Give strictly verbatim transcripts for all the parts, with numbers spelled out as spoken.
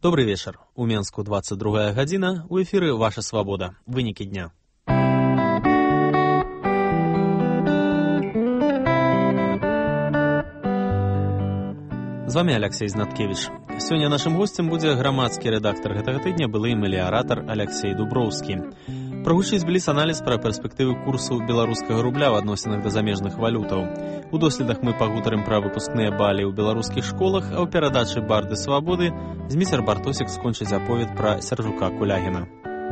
Добрый вечер. У Менску двадцать другая гадзіна. У эфіры «Ваша свабода». Вынікі дня. З вами Алексей Знаткевич. Сёння нашым гостем будзе грамадскі рэдактар гэтага тыдня, былы мэліяратар Алексей Дуброўскі. Прагучыць бліц-аналіз пра перспектывы курсу беларускага рубля ў адносінах да замежных валютаў. У доследах мы пагутарым пра выпускныя балі ў беларускіх школах, а ў перадачы «Барды свабоды» Зміцер Бартосік скончыць аповед пра Сяржука Кулягіна.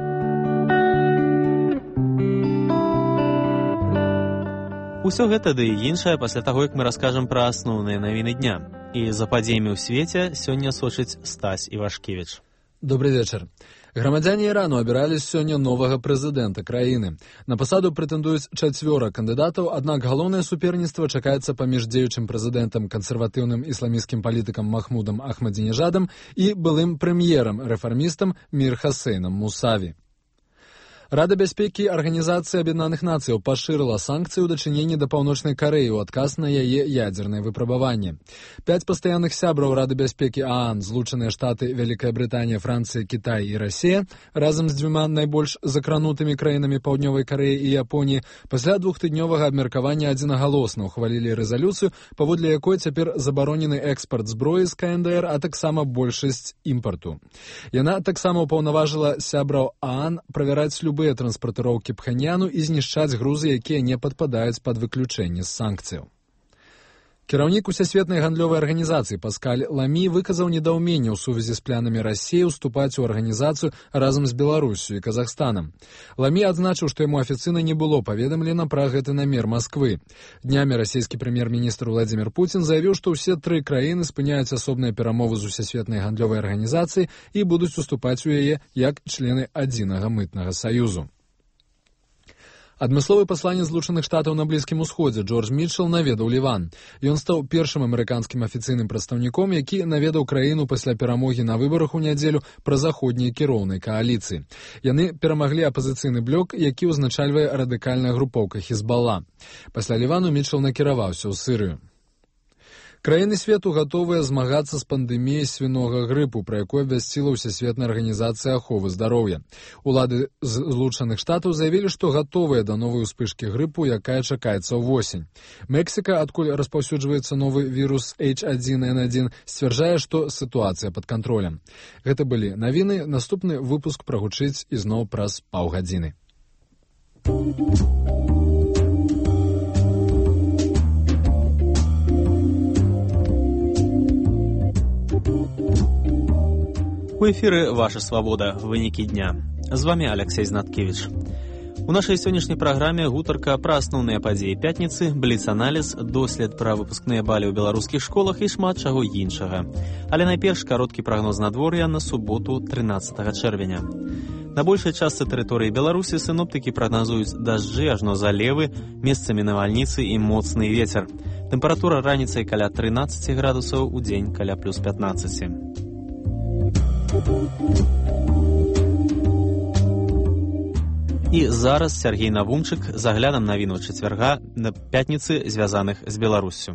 Усё гэта ды і іншае пасля таго, як мы раскажам пра асноўныя навіны дня. І за падзеямі ў свеце сёння сочыць Стась Івашкевіч. Добрый вечер. Грамадзяне Ірану абіралі сёння новага прэзідэнта краіны. На пасаду прэтэндуюць чацвёра кандыдатаў, аднак галоўнае суперніцтва чакаецца паміж дзеючым прэзідэнтам, кансерватыўным ісламісцкім палітыкам Махмудам Ахмадзінежадам і былым прэм'ерам-рэфармістам Мір Хасейнам Мусаві. Рада бяспекі Арганізацыі Аб'яднаных Нацыяў пашырыла санкцыі ў дачыненні да Паўночнай Карэі ў адказ на яе ядзернае выпрабаванне. Пяць пастаянных сябраў Рады бяспекі ААН, Злучаныя Штаты, Вялікая Брытанія, Францыя, Кітай і Расія, разам з дзвюма найбольш закранутымі краінамі Паўднёвай Карэі і Японіі, пасля двухтыднёвага абмеркавання адзінагалосна ўхвалілі рэзалюцыю, паводле якой цяпер забаронены экспарт зброі з КНДР, а таксама большасць імпарту. Яна таксама ўпаўнаважыла сябраў ААН правяраць любы транспартыроўкі Пхеньяну і знішчаць грузы, якія не падпадаюць пад выключэнне з санкцыяў. Кіраўнік Усесветнай гандлёвай арганізацыі Паскаль Ламі выказаў недаўменне ў сувязі з планамі Расіі ўступаць у арганізацыю разам з Беларусю і Казахстанам. Ламі адзначыў, што яму афіцыйна не было паведамлена пра гэты намер Масквы. Днямі расійскі прэм'ер-міністр Владзімір Пуцін заявіў, што ўсе тры краіны спыняюць асобныя перамовы з Усесветнай гандлёвай арганізацыяй і будуць уступаць у яе як члены адзінага мытнага саюзу. Адмысловы пасланец Злучаных Штатаў на Блізкім Усходзе Джордж Мітчел наведаў Ліван. Ён стаў першым амерыканскім афіцыйным прадстаўніком, які наведаў краіну пасля перамогі на выбарах у нядзелю пра заходняй кіроўнай кааліцыі. Яны перамаглі апазіцыйны блок, які ўзначальвае радыкальная групоўка Хізбалла. Пасля Лівану Мітчел накіраваўся ў Сірыю. Краіны свету гатовыя змагацца з пандэміяй свінога грыпу, пра якую абвясціла Ўсесветная арганізацыя аховы здароўя. Улады Злучаных Штатаў заявілі, што гатовыя да новай успышкі грыпу, якая чакаецца ўвосень. Мексіка, адкуль распаўсюджваецца новы вірус эйч адзін эн адзін, сцвярджае, што сітуацыя пад кантролем. Гэта былі навіны, наступны выпуск прагучыць ізноў праз паўгадзіны. У эфіры «Ваша свабода. Вынікі дня». З вами Алексей Знаткевич. У нашай сённяшняй праграме гутарка пра асноўныя падзеі пятніцы, бліц-аналіз, дослед пра выпускныя балі ў беларускіх школах і шмат чаго іншага. Але найперш кароткі прагноз надвор'я на суботу трынаццатага чэрвеня. На большай частцы тэрыторыі Беларусі сіноптыкі прагназуюць дажджы, ажно залевы, месцамі навальніцы і моцны вецер. Тэмпература раніцай каля трынаццаць градусаў, у дзень каля плюс пятнаццаць. І зараз Сергей Навумчык з аглядам навінаў чацвярга на пятніцы, звязаных з Беларуссю.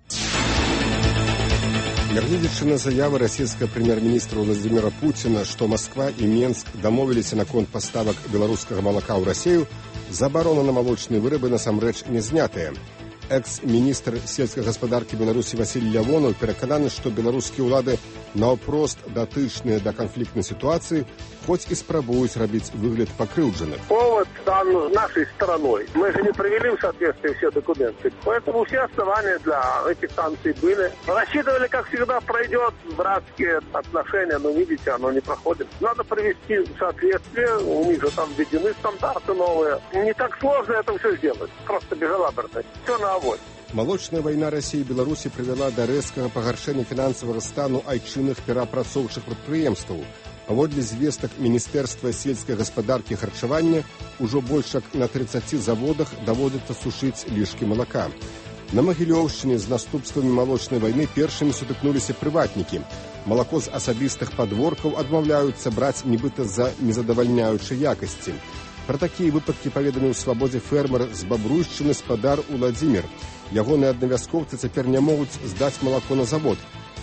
Нягледзячы на заявы расійскага прэм'ер-міністра Владзіміра Пуціна, што Масква і Менск дамовіліся наконт паставак беларускага малака ў Расію, забарона на малочныя вырабы насамрэч не знятая. Экс-міністр сельскай гаспадаркі Беларусі Васіль Лявонаў перакананы, што беларускія ўлады наўпрост датычныя да канфліктнай ситуации, хоть и спробуют робить выгляд покрывдженных. Повод дан нашей стороной. Мы же не привели в соответствие все документы. Поэтому все основания для этих санкций были. Рассчитывали, как всегда, пройдет братские отношения, но видите, оно не проходит. Надо привести в соответствие, у них же там введены стандарты новые. Не так сложно это все сделать, просто безалаберно. Все на авось. Малочная вайна Расіі і Беларусі прывяла да рэзкага пагаршэння фінансавага стану айчынных пераапрацоўчых прадпрыемстваў. Паводле звестак Міністэрства сельскай гаспадаркі і харчавання, ужо больш як на трыццаці заводах даводзіцца сушыць лішкі малака. На Магілёўшчыне з наступствамі малочнай вайны першымі сутыкнуліся прыватнікі. Малако з асабістых падворкаў адмаўляюцца браць нібыта з-за незадавальняючай якасці. Пра такія выпадкі паведаміў у свабодзе фермер з Бабруйшчыны спадар Уладзімір. Ягоныя аднавязкоўцы цяпер не могуць здаць малако на завод.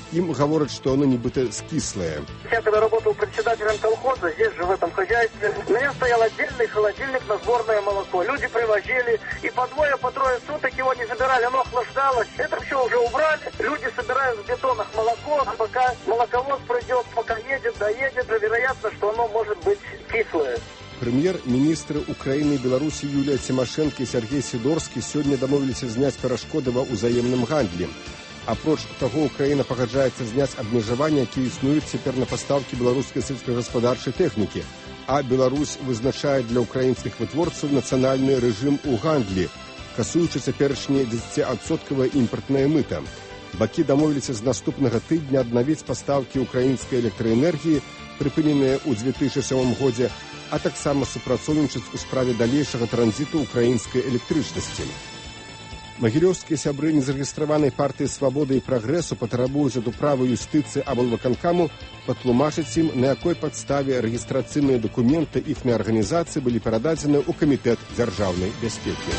Им говорят, что оно нібито скислое. Я когда работал председателем колхоза, здесь же в этом хозяйстве, у меня стоял отдельный холодильник на сборное молоко. Люди привозили, и по двое, по трое суток его не забирали, оно охлаждалось. Это все уже убрали. Люди собирают в бетонах молоко, а пока молоковоз пройдет, пока едет, доедет, вероятно, что оно может быть кислое. Прэм'ер-міністры Украины и Беларуси Юлия Тимошенко и Сергей Сидорский сегодня домовились зняць перашкоды ва ўзаемным гандлі. Апроч таго, Украина пагаджаецца зняць абмежаванні, якія існуюць цяпер на пастаўкі беларускай сельскагаспадарчай тэхнікі, а Беларусь вызначае для украінскіх вытворцаў нацыянальны рэжым у гандлі, касуючы цяперашняе дзесяціадсоткавае імпартнае мыта. Бакі дамовіліся з наступнага тыдня аднавіць пастаўкі украінскай электраэнергіі, прыпыненыя ў дзве тысячы сёмым годзе, а таксама супрацоўнічаць у справе далейшага транзіту украінскай электрычнасці. Магілёўскія сябры незарэгістраванай партыі «Свабоды і прагрэсу» патрабуюць ад управы юстыцыі аблвыканкаму патлумачыць ім, на якой падставе рэгістрацыйныя дакументы іхняй арганізацыі былі перададзены ў камітэт дзяржаўнай бяспекі.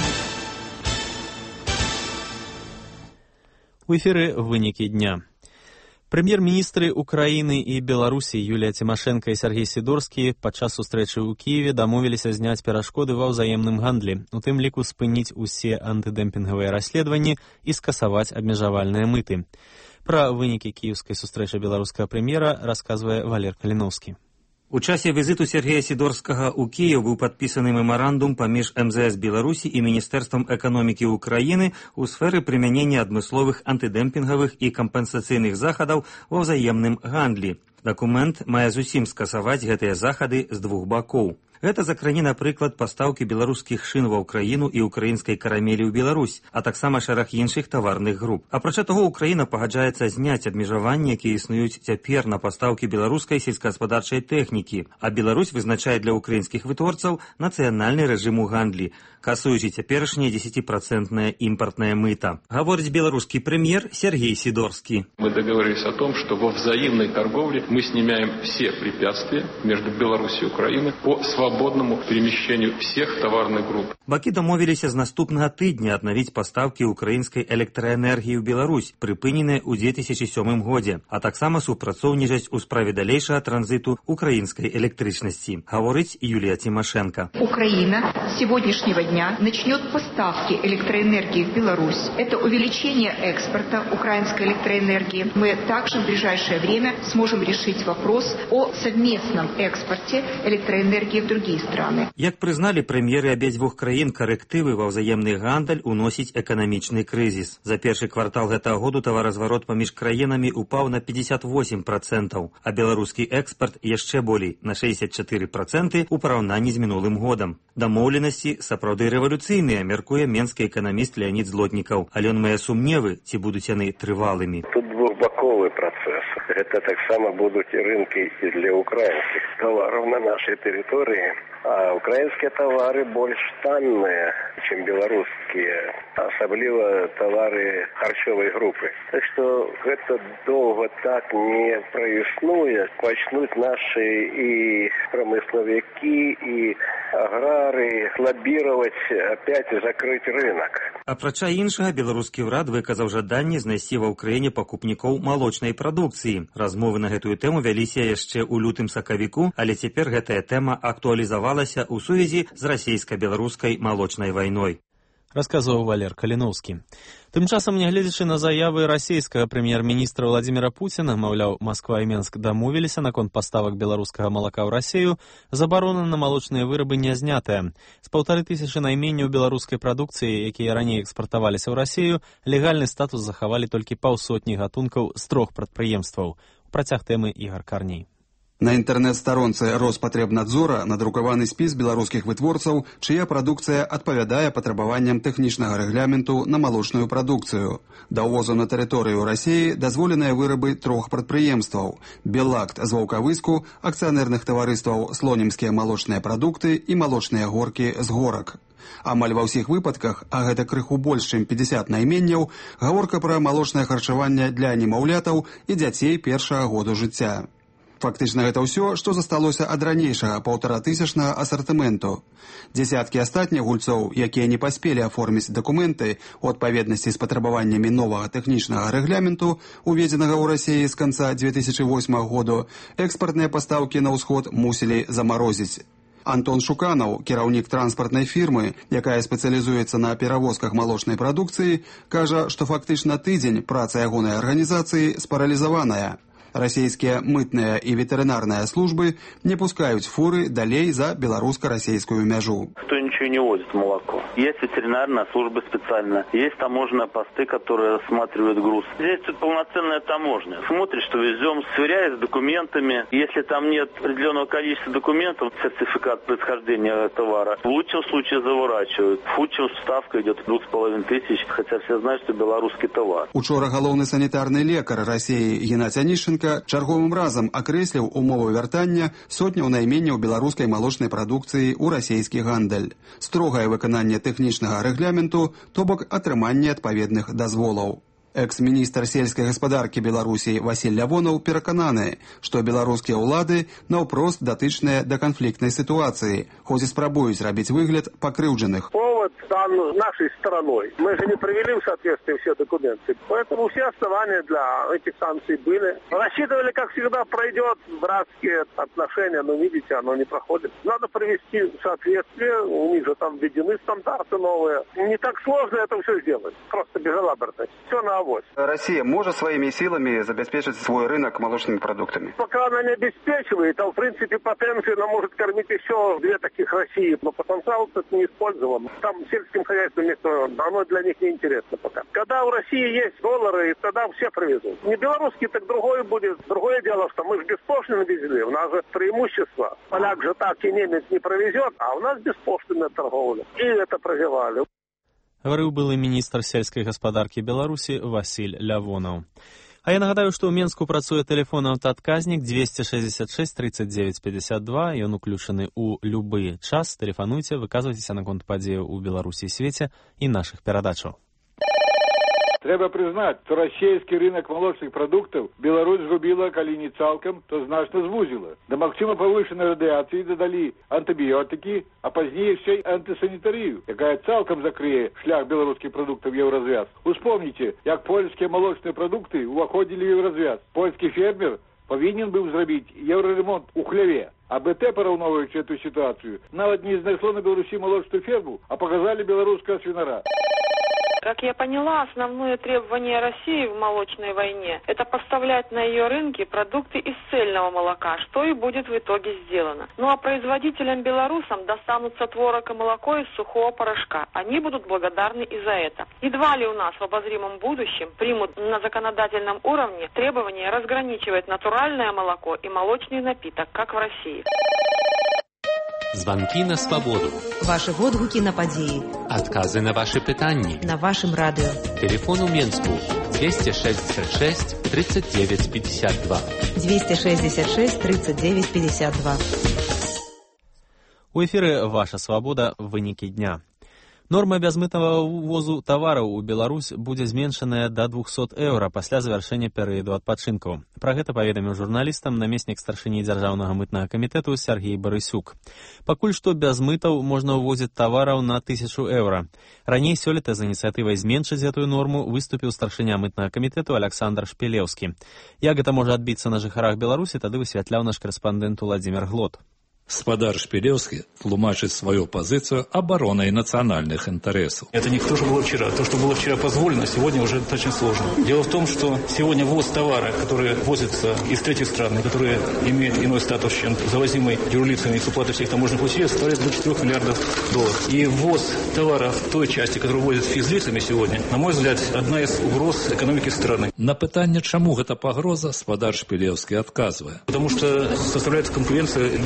У эфіры вынікі дня. Прэм'ер-міністры Украіны і Беларусі Юлія Тимошенко і Сергей Сидорскі падчас сустрэчы ў Кіеве дамовіліся зняць перашкоды ва ўзаемным гандлі, у тым ліку спыніць усе антыдэмпінгавыя расследаванні і скасаваць абмежавальныя мыты. Пра вынікі кіеўскай сустрэчы беларускага прэм'ера расказвае Валер Каліноўскі. У часе візиту Сергея Сидорскага ў Кіев быў падпісаны мемарандум паміж эм зэ эс Беларусі і Міністэрствам эканомікі Украіны ў сферы прымянення адмысловых антыдэмпінгавых і кампенсацыйных захадаў ва ўзаемным гандлі. Дакумент мае зусім скасаваць гэтыя захады з двух бакоў. Гэта закране, напрыклад, пастаўкі беларускіх шын ва ўкраіну і украінскай карамелі ў Беларусь, а таксама шэраг іншых таварных груп. Апрача таго, Украіна пагаджаецца зняць абмежаванні, якія існуюць цяпер на пастаўкі беларускай сельскагаспадарчай тэхнікі, а Беларусь вызначае для украінскіх вытворцаў нацыянальны рэжым у гандлі, касуючы цяперашняе десятипроцентное импортное мыто. Говорит белорусский премьер Сергей Сидорский. Мы договорились о том, что во взаимной торговле мы снимаем все препятствия между Беларусью и Украиной по свободному перемещению всех товарных групп. Бакі дамовіліся з наступнага тыдня аднавіць пастаўкі украінскай электраэнергіі ў Беларусь, прыпыненыя ў две тысячи сёмым годзе, а таксама супрацоўнічаць у справе далейшага транзиту украинской электричности, говорит Юлия Тимошенко. Украина с сегодняшнего дня начнет поставки электроэнергии в Беларусь. Это увеличение экспорта украинской электроэнергии. Мы также в ближайшее время сможем решить вопрос о совместном экспорте электроэнергии в другие страны. Як признали премьеры обеих краін, коррективы во взаимный гандаль уносить экономичный кризис. За первый квартал этого года товарозварот поміж краінами упал на пятьдесят восемь процентов, а белорусский экспорт еще более на шестьдесят четыре процента у порівнянні з минулым годом. Домовленности сапраўды рэвалюцыйныя, мяркуе менскі эканаміст Леонид Злотнікаў, але ён мае сумневы, ці будуць яны трывалымі. Тут двухбаковый процесс. Это так само будут рынки и для украинских товаров на нашей территории. А украинские товары больше танные, чем белорусские, особливо товары харчовой группы. Так что это долго так не прояснует. Почнут наши и промысловики, и аграры лоббировать опять закрыть рынок. Апрача іншага, беларускі ўрад выказаў жаданне знайсці ва ўкраіне пакупнікоў малочнай прадукцыі. Размовы на гэтую тэму вяліся яшчэ ў лютым-сакавіку, але цяпер гэтая тэма актуалізавалася ў сувязі з расійска-беларускай малочнай вайной. Расказваў Валер Каліноўскі. Тым часам, нягледзячы на заявы расійскага прэм'ер-міністра Владзіміра Пуціна, маўляў, Масква і Менск дамовіліся наконт паставак беларускага малака ў Расію, забарона на малочныя вырабы не знятая. З паўтары тысячы найменняў беларускай прадукцыі, якія раней экспартаваліся ў Расію, легальны статус захавалі толькі паўсотні гатункаў з трох прадпрыемстваў. У працяг тэмы Ігар Карней. На інтэрнэт-старонцы Роспатребнадзора надрукаваны спіс беларускіх вытворцаў, чыя прадукцыя адпавядае патрабаванням тэхнічнага рэгламенту на малочную прадукцыю. Да ўвозу на тэрыторыю Расіі дазволеныя вырабы трох прадпрыемстваў: Беллакт з Ваўкавыску, акцыянерных таварыстваў Слонімскія малочныя прадукты і малочныя горкі з горак. Амаль ва ўсіх выпадках, а гэта крыху больш, чым пятьдесят найменняў, гаворка пра малочнае харчаванне для немаўлятаў і дзяцей першага году жыцця. Фактычна гэта ўсё, што засталося ад ранейшага паўтаратысячнага асартыменту. Дзясяткі астатніх гульцоў, якія не паспелі аформіць дакументы у адпаведнасці з патрабаваннямі новага тэхнічнага рэгламенту, уведзенага ў Расіі з канца дзве тысячы восьмага году, экспартныя пастаўкі на ўсход мусілі замарозіць. Антон Шуканаў, кіраўнік транспартнай фірмы, якая спецыялізуецца на перавозках малочнай прадукцыі, кажа, што фактычна тыдзень праца ягонай арганізацыі спаралізаваная. Расійскія мытныя і ветэрынарныя службы не пускаюць фуры далей за беларуска-расійскую мяжу. Кто ничего не возит молоко. Есть ветеринарная служба специальная, есть таможенные посты, которые рассматривают груз. Здесь тут полноценная таможня. Смотрит, что везем, сверяясь с документами. Если там нет определенного количества документов, сертификат происхождения товара, в лучшем случае заворачивают. В худшем ставка идет двух с половиной тысяч, хотя все знают, что белорусский товар. Учора галоўны санітарны лекар Расіі Геннадзь Анішченка чарговым разам акрэсліў умовы вяртання сотняў найменняў беларускай малочнай прадукцыі ў расійскі гандаль. Строгае выкананне тэхнічнага рэгламенту, то бок атрыманне адпаведных дазволаў. Экс-міністр сельскай гаспадаркі Беларусі Васіль Лявонаў перакананы, што беларускія ўлады наўпрост датычныя да канфліктнай сітуацыі, хоць і спрабуюць рабіць выгляд пакрыўджаных. Повод дан нашей стороной. Мы же не привели в соответствие все документы. Поэтому все основания для этих санкций были. Рассчитывали, как всегда, пройдет братские отношения, но видите, оно не проходит. Надо привести в соответствие, у них же там введены стандарты новые. Не так сложно это все сделать, просто безалаберность. Все на Россия может своими силами забеспечить свой рынок молочными продуктами? Пока она не обеспечивает, а в принципе потенциально она может кормить еще две таких России, но потенциал тут не использован. Там сельским хозяйством оно для них не интересно пока. Когда у России есть доллары, тогда все привезут. Не белорусский, так другое будет. Другое дело, что мы же беспошлино везли, у нас же преимущество. Поляк же так и немец не провезет, а у нас беспошлинная торговля. И это прозевали. Гаварыў былы міністр сельскай гаспадаркі Беларусі Васіль Лявонаў. А я нагадаю, што ў Менску працуе тэлефон аўтаадказнік двести шестьдесят шесть тридцать девять пятьдесят два. Ён уключаны ў любы час. Тэлефануйце, выказвайцеся наконт падзеяў у Беларусі і свеце і нашых перадачаў. Трэба прызнаць, што расійскі рынок малочных прадуктаў Беларусь згубіла, калі не цалкам, то значна звузіла. Да магчыма павышанай радыяцыі дадалі антыбіётыкі, а пазней яшчэ і антысанітарыю, якая цалкам закрые шлях беларускіх прадуктаў ў еўразвяз. Успомніце, як польскія малочныя прадукты ўваходзілі ў еўразвяз. Польскі фермер павінен быў зрабіць еўраремонт у хляве. А БТ, параўноўваючы эту сітуацыю, нават не знайшло на Беларусі малочную ферму, а показали беларускага свинара. Как я поняла, основное требование России в молочной войне – это поставлять на ее рынки продукты из цельного молока, что и будет в итоге сделано. Ну а производителям-белорусам достанутся творог и молоко из сухого порошка. Они будут благодарны и за это. Едва ли у нас в обозримом будущем примут на законодательном уровне требование разграничивать натуральное молоко и молочный напиток, как в России. Звонки на свободу. Ваши водгуки на подеи. Отказы на ваши питания. На вашем радио. Телефон у Менску двести шестьдесят шесть тридцать девять пятьдесят два. двести шестьдесят шесть тридцать девять пятьдесят два. У эфіры «Ваша свабода. Вынікі дня». Норма бязмытнага ўвозу тавараў у Беларусь будзе зменшаная да двухсот еўра пасля завяршэння перыяду адпачынкаў. Пра гэта паведаміў журналістам намеснік старшыні дзяржаўнага мытнага камітэту Сергей Барысюк. Пакуль што без мытаў можна ўвозіць тавараў на тысячу еўра. Раней сёлета з ініцыятывай зменшыць гэтую норму выступіў старшыня мытнага камітэту Александр Шпілеўскі. Як гэта можа адбіцца на жыхарах Беларусі, тады высвятляў наш корэспандэнт Владимир Глот. Спадар Шпілеўскі тлумачыць свою позицию обороной национальных интересов. Это не то, что было вчера. То, что было вчера позволено, сегодня уже очень сложно. Дело в том, что сегодня ввоз товара, которые возятся из третьих стран, которые имеют иной статус, чем завозимый юрлицами с уплатой всех таможенных усилий, составляет до четырёх миллиардов долларов. И ввоз товара в той части, которую возят физлицами сегодня, на мой взгляд, одна из угроз экономики страны. На пытанне, чаму гэта пагроза, спадар Шпілеўскі адказвае. Потому что составляется конкуренция легкой промышленности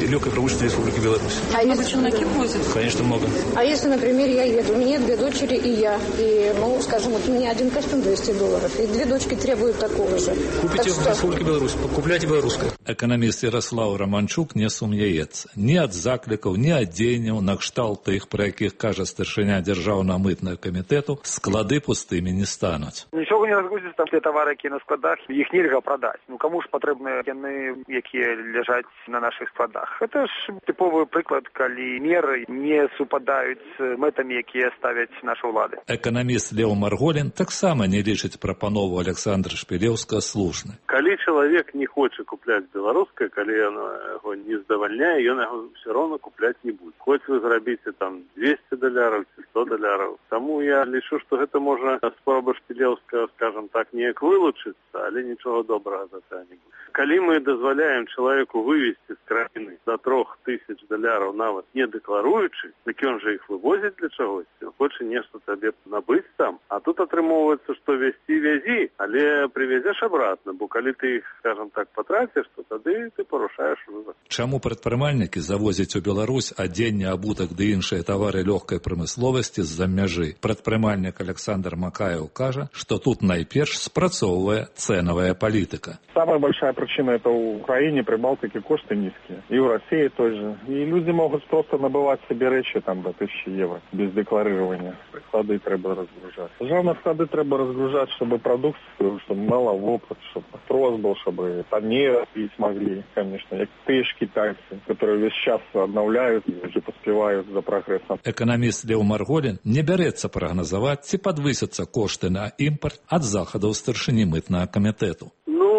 жителей Республики Беларусь. А много если... челноки возят? Конечно, много. А если, например, я еду, у меня две дочери и я, и, ну, скажем, вот у меня один костюм двести долларов, и две дочки требуют такого же. Купите так в Республике Беларусь, покупляйте белорусское. Экономист Ярослав Романчук не сумняецца. Ні ад заклікаў, ні ад дзеянняў на кшталт тых, пра якіх кажа старшыня дзяржаўнага мытнага камітэту, склады пустымі не стануць. Нічого не разгрузіцца, там ті тавары, які на складах, іх нельга прадаць. Ну каму ж патрэбны яны, якія ляжаць на наших складах? Гэта ж типовий приклад, калі меры не супадаюць з мэтамі, якія ставяць нашы ўлады. Эканаміст Леў Марголін таксама не лічыць прапанову Александра Шпілеўскага слушнай. Калі чалавек не хоча купляць беларускае, калі яно яго не здавальняе, ён яго все равно купляць не будзе. Хоць вы зрабіце там двести даляраў ці сто даляраў. Таму я лічу, што гэта можа спроба Шпілеўскага, скажем так, неяк вылучыцца, але нічога добрага за це не будзе. Калі мы дазваляем чалавеку вывезці з краіны до трох тысяч даляраў нават не дэкларуючы, так ён жа іх вывозіць для чагось. Ён хоча нешта табе набыць там. А тут атрымоўваецца, што везці вязі, але привезеш обратно, бо калі ты іх, скажем так, патраціш, то тады ты парушаеш выбор. Чаму прадпрымальнікі завозяць у Беларусь адзенне, абутак ды іншыя тавары лёгкай прамысловасці з-за мяжы? Прадпрымальнік Александр Макаев кажа, што тут найперш спрацоўвае цэнавая палітыка. Самая большая причина это в Украине, Прибалтике кошты низкие. И в России тоже. И люди могут просто набывать себе речи там до тысячи евро без декларирования. Склады треба разгружать. Жалко, склады треба разгружать, чтобы продукцию, чтобы мало опыт, чтобы спрос был, чтобы тоннеры пить могли, конечно. Як те ж китайцы, которые весь час обновляют и уже поспевают за прогрессом. Экономист Леў Марголін не бярэцца прагназаваць, ці падвысяцца кошты на імпорт ад захадаў старшыні мытнага камітэту.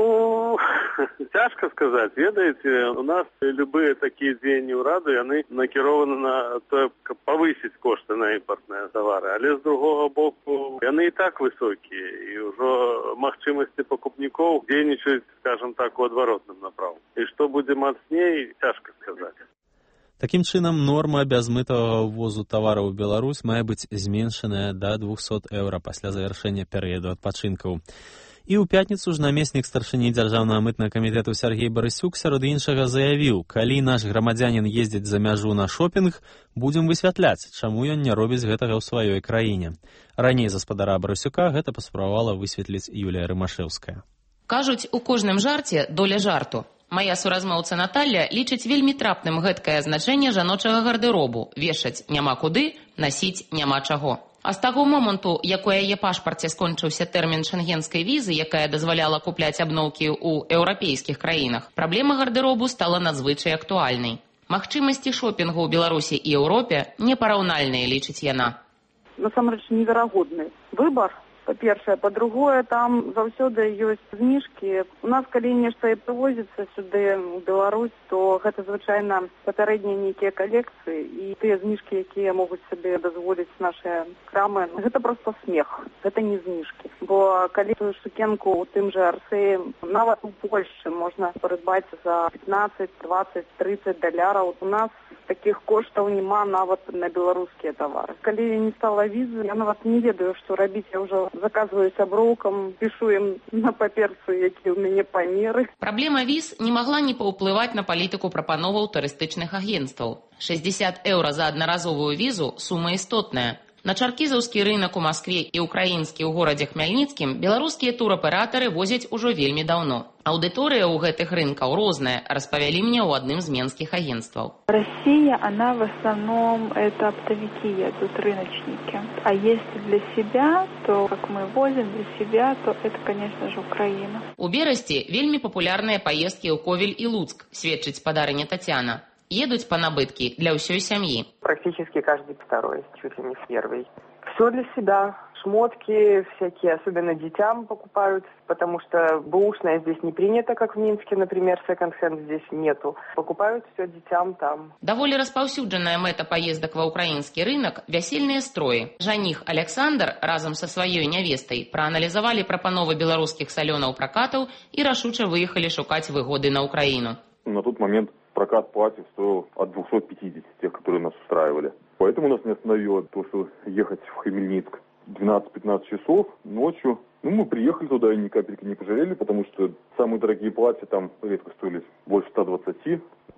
Цяжка сказаць, ведаеце, у нас любыя такія дзеянні ўраду, яны накірованы на тое, каб павысіць кошты на імпартныя тавары, але з другога боку яны і так высокія, і ўжо магчымасці пакупнікоў дзейнічаюць, скажем так, у адваротным напрамку. І што будзе мацней, цяжка сказаць. Такім чынам, норма бязмытавага ўвозу тавараў у Беларусь мае быць зменшаная да двухсот еўра пасля завяршэння перыяду адпачынкаў. І ў пятніцу ж намеснік старшыні дзяржаўнага мытнага камітэту Сергей Барысюк сярод іншага заявіў, калі наш грамадзянін ездзіць за мяжу на шопінг, будзем высвятляць, чаму ён не робіць гэтага ў сваёй краіне. Раней гаспадара Барысюка гэта паспрабавала высветліць Юлія Рымашэўская. Кажуць, у кожным жарце доля жарту. Мая суразмоўца Наталля лічыць вельмі трапным гэткае значэнне жаночага гардэробу. Вешаць няма куды, насіць няма чаго. А з таго моманту, як у яе пашпарце скончыўся тэрмін шэнгенскай візы, якая дазваляла купляць абноўкі ў еўрапейскіх краінах, праблема гардэробу стала надзвычай актуальнай. Магчымасці шопінгу ў Беларусі і Еўропе непараўнальныя, лічыць яна. Насамрэч неверагодны выбар. Па-першае, па-другое, там заўсёды ёсць зніжкі. У нас, калі нешта і прывозіцца сюды, у Беларусь, то гэта звычайна папярэднія нейкія калекцыі, і тыя зніжкі, якія могуць сабе дазволіць нашыя крамы, гэта проста смех, гэта не зніжкі. Бо калі тую сукенку ў тым жа Арсеі, нават у Польшчы можна прыдбаць за пятнаццаць, дваццаць, трыццаць даляраў, у нас таких коштаў няма нават на беларускія тавары. Калі не стала візы, я нават не ведаю, што рабіць. Я ўжо заказваю сяброўкам, пішу ім на паперцы, якія ў мяне памеры. Праблема віз не магла не паўплываць на палітыку прапановаў турыстычных агенцтваў. шэсцьдзесят еўра за аднаразовую візу – сума істотная. На чаркізаўскі рынак у Маскве і ўкраінскі ў горадзе Хмельніцкім беларускія тураператары возяць ужо вельмі даўно. Аўдыторыя ў гэтых рынкаў розная, распавялі мне ў адным з менскіх агентстваў. Россия, она в основном это оптовики едут, рыночники. А если для себя, то как мы возим для себя, то это, конечно же, Украина. У Берасці вельмі папулярныя паездкі ў Ковель і Луцк, сведчыць спадарыня Тацяна. Едуць па набыткі для ўсёй сям'і. Практически каждый второй, чуть ли не первый. Все для себя. Шмотки всякие, особенно детям покупают, потому что бэушное здесь не принято, как в Минске, например, секонд-хенд здесь нету. Покупают все детям там. Даволі распаўсюджаная мэта паездак ва ўкраінскі рынак – вясельныя строі. Жаніх Александр разам са сваёй нявестай прааналізавалі прапановы беларускіх салёнаў пракатаў і рашуча выехалі шукаць выгоды на Украіну. На тот момент прокат платьев стоил от двухсот пятидесяти, тех, которые нас устраивали. Поэтому нас не остановило то, что ехать в Хмельницк двенадцать-пятнадцать часов ночью. Ну, мы приехали туда и ни капельки не пожалели, потому что самые дорогие платья там редко стоили больше ста двадцати.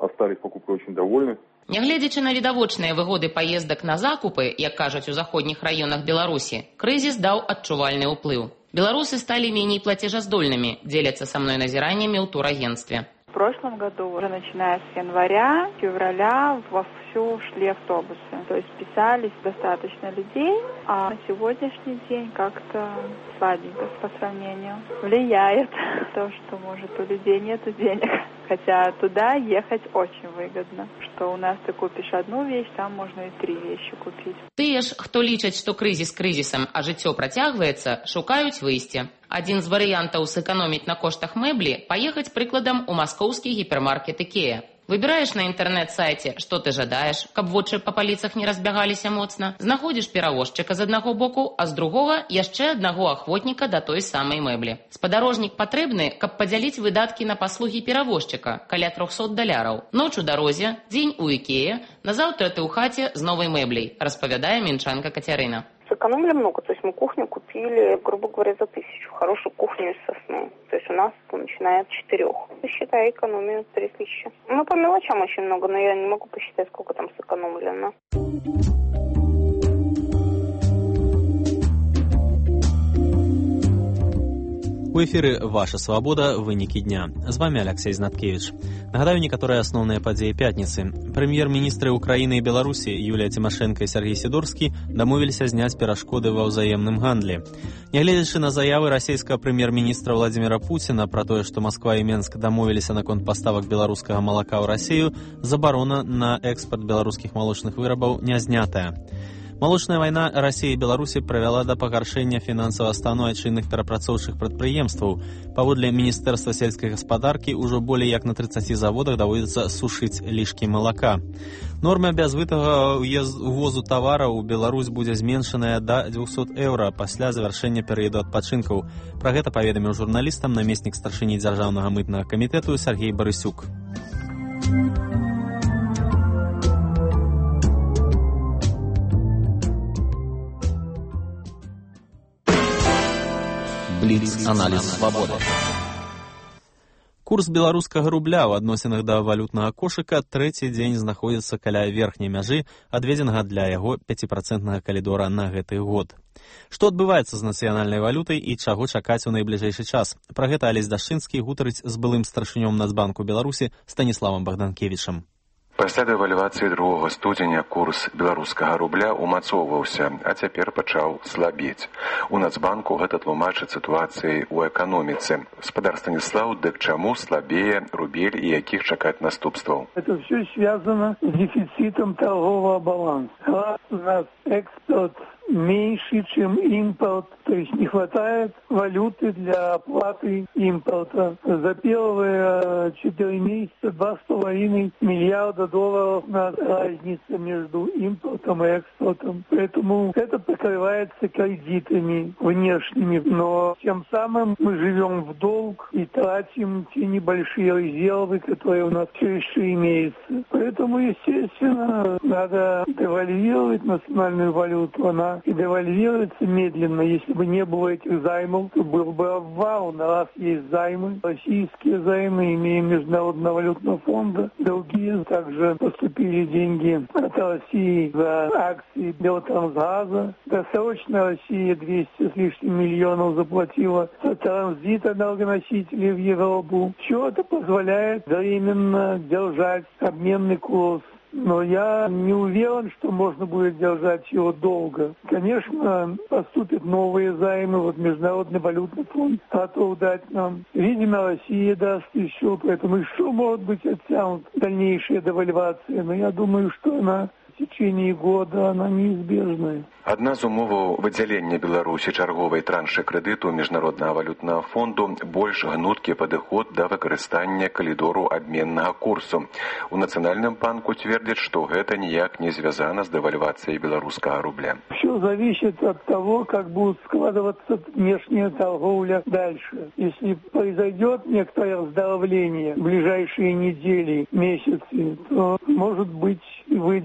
остались покупкой очень довольны. Нягледзячы на відавочныя выгоды паездак на закупы, як кажуць у заходніх раёнах Беларусі, крызіс даў адчувальны ўплыў. Беларусы сталі меней платежаздольнымі, дзеляцца са мной назіраннямі ў турагентстве. В прошлом году, уже начиная с января, февраля, вовсю шли автобусы. То есть писались достаточно людей, а на сегодняшний день как-то слабенько по сравнению. Влияет то, что, может, у людей нет денег. Хотя туда ехать очень выгодно. Что у нас ты купишь одну вещь, там можно и три вещи купить. Тыя ж, хто лічаць, што крызіс крызісам, а жыццё працягваецца, шукаюць выйсце. Адзін з варыянтаў сэканоміць на коштах мэблі – паехаць прыкладам у маскоўскі гіпермаркет Икея. Выбіраеш на інтэрнэт-сайце, што ты жадаеш, каб вочы па паліцах не разбягаліся моцна, знаходзіш перавозчыка з аднаго боку, а з другога яшчэ аднаго ахвотніка да той самай мэблі. Спадарожнік патрэбны, каб падзяліць выдаткі на паслугі перавозчыка, каля трохсот даляраў. Ноч у дарозе, дзень у Икее, назаўтра ты ў хаце з новай мэбляй, распавядае мінчанка Кацярына. Сэкономили много, то есть мы кухню купили, грубо говоря, за тысячу, хорошую кухню из сосны. То есть у нас начиная от четырех. Считай экономию три тысячи. Ну, по мелочам очень много, но я не могу посчитать, сколько там сэкономлено. У эфіры «Ваша свабода. Вынікі дня». З вами Алексей Знаткевич. Нагадаю некаторыя асноўныя падзеі пятніцы. Прэм'ер-міністры Украіны і Беларусі Юлія Тимошенко і Сергей Сидорскі дамовіліся зняць перашкоды ва ўзаемным гандлі. Нягледзячы на заявы расійскага прэм'ер-міністра Владимира Путина пра тое, што Москва і Менск дамовіліся наконт паставак беларускага малака ў Расію, забарона на экспарт беларускіх малочных вырабаў не знятая. Малочная вайна Расіі і Беларусі прывяла да пагаршэння фінансавага стану айчынных перапрацоўчых прадпрыемстваў. Паводле Міністэрства сельскай гаспадаркі, ужо болей як на трыццаці заводах даводзіцца сушыць лішкі малака. Норма бязвытага ўвозу тавараў у Беларусь будзе зменшаная да дзвюхсот еўра пасля завяршэння перыяду адпачынкаў. Пра гэта паведаміў журналістам намеснік старшыні дзяржаўнага мытнага камітэту Сергей Барысюк. Бліц-аналіз свабоды. Курс беларускага рубля ў адносінах да валютнага кошыка трэці дзень знаходзіцца каля верхняй мяжы, адведзенага для яго пяціпрацэнтнага калідора на гэты год. Што адбываецца з нацыянальнай валютай і чаго чакаць у найбліжэйшы час? Пра гэта Алесь Дашчынскі гутарыць з былым старшынём Нацбанку Беларусі Станіславам Богданкевічам. Пасля дэвальвацыі другога студзеня курс беларускага рубля умацоўваўся, а цяпер пачаў слабець. У Нацбанку гэта тлумачыць сітуацыяй у эканоміцы. Спадар Станіслаў, дык чаму слабее рубель і якіх чакаць наступстваў? Это все связано с дефицитом торгового баланса. Раз у нас экспорт меньше, чем импорт, то есть не хватает валюты для оплаты импорта. За первые четыре месяца два с половиной миллиарда долларов на разница между импортом и экспортом. Поэтому это покрывается кредитами внешними, но тем самым мы живем в долг и тратим те небольшие резервы, которые у нас все еще имеются. Поэтому, естественно, надо девальвировать национальную валюту. Она и девальвируется медленно. Если бы не было этих займов, то был бы обвал. На раз есть займы, российские займы, имеем Международного валютного фонда. Другие также поступили деньги от России за акции Белтрансгаза. Досрочно Россия двести с лишним миллионов заплатила за транзит энергоносителей в Европу. Все это позволяет временно держать обменный курс. Но я не уверен, что можно будет держать его долго. Конечно, поступят новые займы, вот Международный валютный фонд готов дать нам. Видимо, Россия даст еще, поэтому еще может быть оттянут дальнейшая девальвация. Но я думаю, что она в течение года она неизбежная. Адна з умоваў выдзялення Беларусі чарговай траншы крэдыту Міжнароднага валютнага фонду больш гнуткі падыход да выкарыстання калідору абменнага курсу. У Нацыянальным банку цвердзяць, што гэта ніяк не звязана з дэвальвацыяй беларускага рубля. Все зависит от того, как будет складываться внешняя торговля дальше. Если произойдет некоторое оздоровление в ближайшие недели, месяцы, то может быть выдержана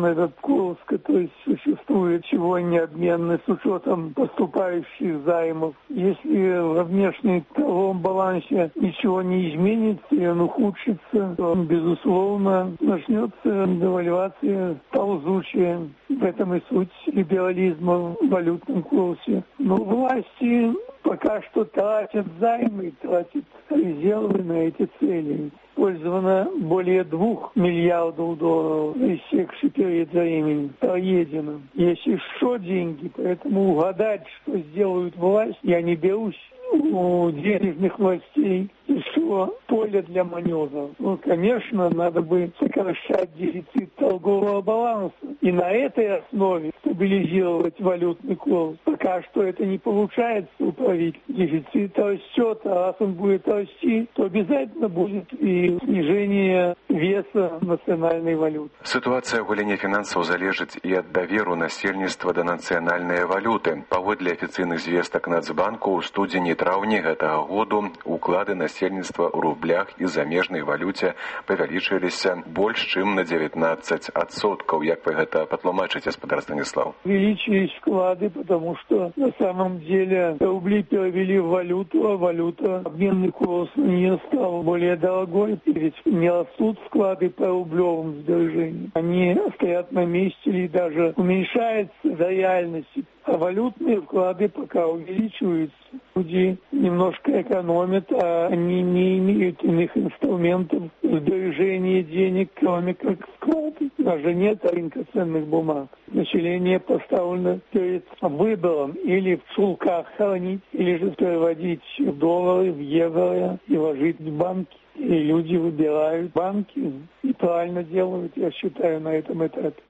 этот курс, который существует сегодня обменный с учетом поступающих займов. Если во внешнем торговом балансе ничего не изменится и он ухудшится, то, безусловно, начнется девальвация ползучая. В этом и суть либерализма в валютном курсе. Но власти пока что тратят займы, тратят резервы на эти цели. Использовано более двух миллиардов долларов за истекший период времени, проедено. Есть еще деньги, поэтому угадать, что сделают власть, я не берусь у денежных властей еще поле для маневра. Ну, конечно, надо бы сокращать дефицит торгового баланса и на этой основе стабилизировать валютный курс. Пока что это не получается у правительства. Дефицит растет, а раз он будет расти, то обязательно будет и снижение веса национальной валюты. Ситуация в галіне фінансаў залежыць і ад даверу насельніцтва да нацыянальнай валюты. Паводле афіцыйных звестак Нацбанку ў студзені траўні гэтага году уклады насельніцтва ў рублях і замежнай валюце павялічыліся больш чым на девятнадцать адсоткаў. Як вы гэта патлумачыце, гаспадар Станислав? Увеличились вклады, потому что на самом деле рубли перевели в валюту, а валюта, обменный курс не стал более дорогой. Ведь не растут вклады по рублевым сбережениям. Они стоят на месте или даже уменьшаются до реальности. А валютные вклады пока увеличиваются. Люди немножко экономят, а они не имеют иных инструментов сбережения денег, кроме как вклады. Даже нет рынка ценных бумаг. Население поставлено перед выбором или в чулках хранить, или же переводить в доллары, в евро и вложить в банки. И люди выбирают банки и правильно делают, я считаю, на этом этапе.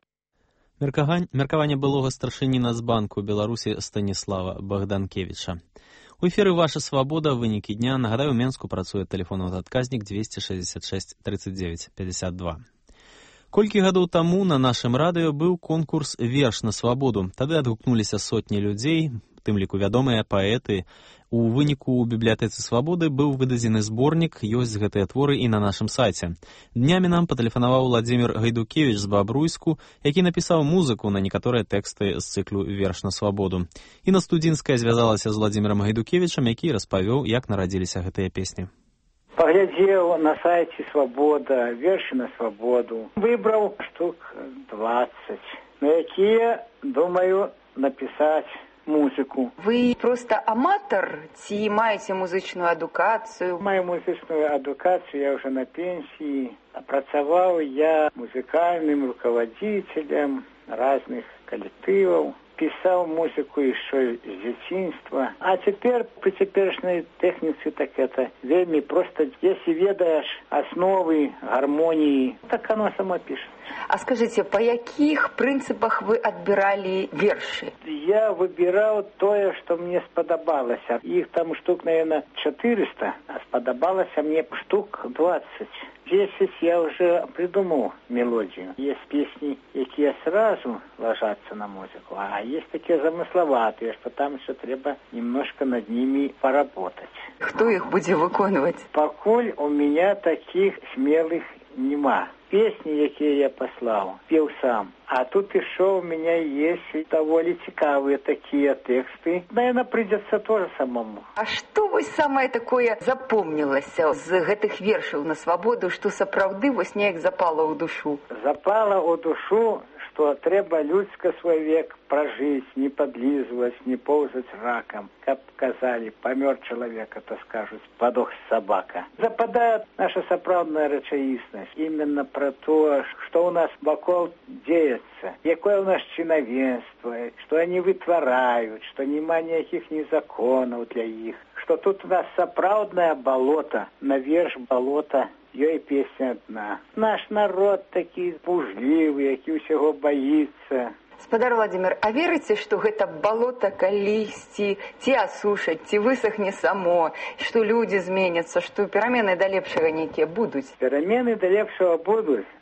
Меркаванне былога старшыні Нацбанку Беларусі Станіслава Богданкевіча. У эфіры «Ваша свабода», вынікі дня. Нагадаю, у Менску працуе тэлефонны адказнік двести шестьдесят шесть тридцать девять пятьдесят два. Колькі гадоў таму на нашым радыё быў конкурс «Верш на свабоду». Тады адгукнуліся сотні людзей, тым ліку вядомыя паэты. У выніку ў бібліятэцы свабоды быў выдадзены зборнік, ёсць гэтыя творы і на нашым сайце. Днямі нам патэлефанаваў Владзімір Гайдукевіч з Бабруйску, які напісаў музыку на некаторыя тэксты з цыклу «Верш на свабоду». Інна Студзінская звязалася з Владзімірам Гайдукевічам, які распавёў, як нарадзіліся гэтыя песні. Паглядзеў на сайце «Свабода», «Вершы на свабоду». Выбраў штук двадцать, на якія, думаю, напісаць музыку. Вы просто аматар ці маеце музычную адукацыю? Маю музычную адукацыю, я уже на пенсии. Працаваў я музыкальным руководителем разных коллективов. Писал музыку еще с детства. А теперь, при теперешней технике, так это вельми просто, если ведаешь основы гармонии, так оно само пишет. А скажите, по яких принципах вы отбирали верши? Я выбирал то, что мне сподобалось. Их там штук, наверное, четыреста, а сподобалось мне штук двадцать. десять я уже придумал мелодию. Есть песни, которые сразу ложатся на музыку, а есть такие замысловатые, что там еще треба немножко над ними поработать. Кто их будет выконывать? Покуль у меня таких смелых нема. Песни, которые я послал, пел сам. А тут еще у меня есть довольно цікавые такие тексты. Наверное, придется тоже самому. А что вы самое такое запомнилося з гэтых вершаў на свабоду, что сапраўды вось неяк запало ў душу? Запало ў душу, что треба людско свой век прожить, не подлизывать, не ползать раком. Как сказали, помер человек, а то скажут, подох собака. Западает наша сапраўдная рэчаіснасць именно про то, что у нас вокруг деется, якое у нас чиновенство, что они вытворяют, что нема никаких ни законов для их, что тут у нас сапраўдное болото, наверх болота. Ёй песня одна. Наш народ такі пужлівы, які ўсяго баіцца. Спадар Владимир, а верыце, што гэта балота калісьці ці асушаць, ці высохне само, што людзі зменяцца, што перамены да лепшага нейкія будуць? Перамены да лепшага будуць,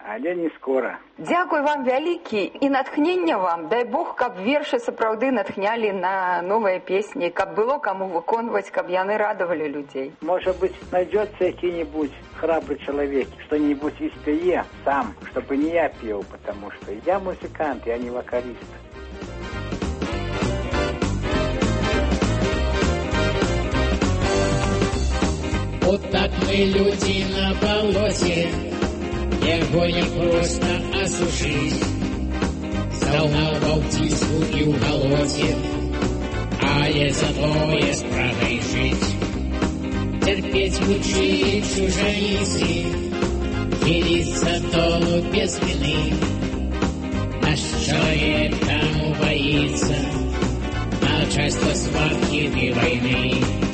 але не скора. Дзякуй вам вялікі і натхнення вам. Дай Бог, каб вершы сапраўды натхнялі на новыя песні, каб было каму выконваць, каб яны радавалі людзей. Может быть, найдется какой-нибудь храбрый человек, что-нибудь испее сам, чтобы не я пел, потому что я музыкант, я не вокалист. Вот так мы, люди на болоте, его не просто осушить. Волновал тиску и в голоте, а я зато есть право жить. Терпеть мучи чужие языки, делиться долу без вины. Наш человек тому боится начальство сварки и войны.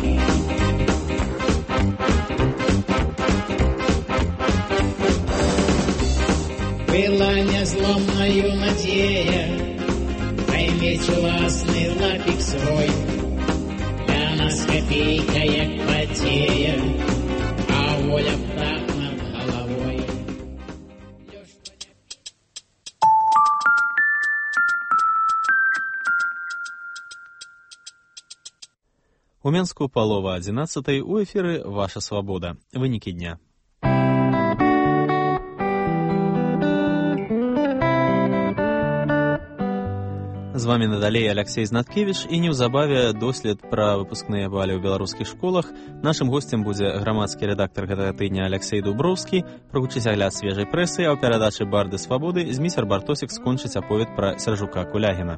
Была незломною надея иметь властный лапик свой. Для нас копейка, як потея, а воля так над головой. У Менску полова одиннадцатой, у эфиры «Ваша свобода». Вынікі дня. З вами надалей Алексей Знаткевич, і неўзабаве дослед пра выпускныя балі ў беларускіх школах. Нашым госцем будзе грамадскі рэдактар гэтага тыдня Алексей Дуброўскі. Прагучыць агляд свежай прэсы, а ў перадачы «Барды свабоды» Зміцер Бартосік скончыць аповед пра Сяржука Кулягіна.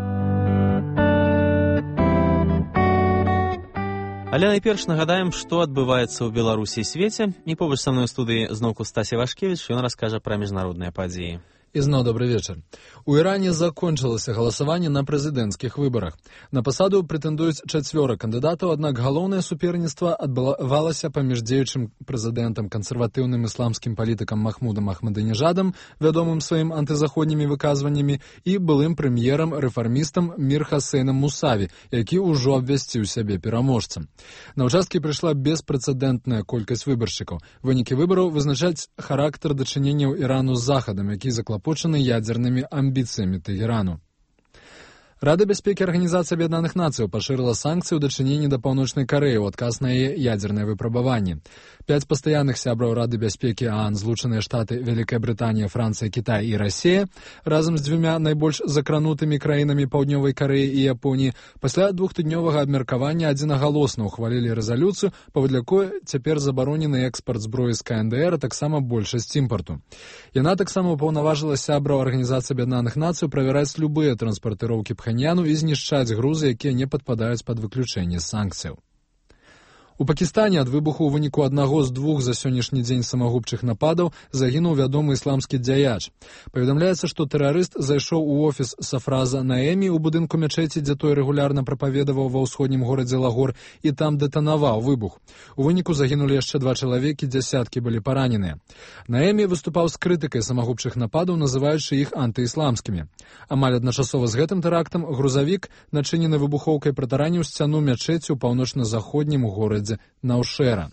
Але найперш нагадаем, што адбываецца ў Беларусі і свеце, і побач са мной у студыі зноўку Стасі Вашкевіч, ён раскажа пра міжнародныя падзеі. И снова добрый вечер. У Иране закончилось голосование на президентских выборах. На посаду претендуют четверо кандидатов, однако головное суперництво отбывалося поміж дзеючым президентом, консервативным исламским политиком Махмудом Ахмадинежадом, вядомым своим антизаходними выказываниями, и былым премьером-реформистом Мир Хасейном Мусаві, які ўжо абвясціў сябе пераможцам. На участкі прыйшла беспрэцэдэнтная колькасць выбаршчыкаў. Вынікі выбараў вызначаць характар дачыненняў Ірану з Захадам, які заклапочаны ядзернымі амбіцыямі Тэгерану. Рада бяспекі Арганізацыі Аб'яднаных Нацыяў пашырыла санкцыі ў дачыненні да Паўночнай Карэі ў адказ на яе ядзернае выпрабаванне. Пяць пастаянных сябраў Рады бяспекі ААН, Злучаныя Штаты, Вялікая Брытанія, Францыя, Кітай і Расія, разам з дзвюма найбольш закранутымі краінамі Паўднёвай Карэі і Японіі, пасля двухтыднёвага абмеркавання адзінагалосна ўхвалілі рэзалюцыю, паводле якой цяпер забаронены экспарт зброі з КНДР, а таксама большасць імпарту. Яна таксама ўпаўнаважыла сябраў Арганізацыі Аб'яднаных Нацыяў правяраць любыя транспартыроўкі Пхеньяну і знішчаць грузы, якія не падпадаюць пад выключэнне санкцыяў. У Пакістане ад выбуху ў выніку аднаго з двух за сённяшні дзень самагубчых нападаў загінуў вядомы ісламскі дзяяч. Паведамляецца, што тэрарыст зайшоў у офіс Сафраза Наэмі ў будынку мячэці, дзе той рэгулярна прапаведаваў ва ўсходнім горадзе Лагор, і там дэтанаваў выбух. У выніку загінулі яшчэ два чалавекі, дзясяткі былі параненыя. Наэмі выступаў з крытыкай самагубчых нападаў, называючы іх антыісламскімі. Амаль адначасова з гэтым тэрактам грузавік, начынены выбухоўкай, пратараніў сцяну мячэці ў паўночна-заходнім горадзе Наушэра.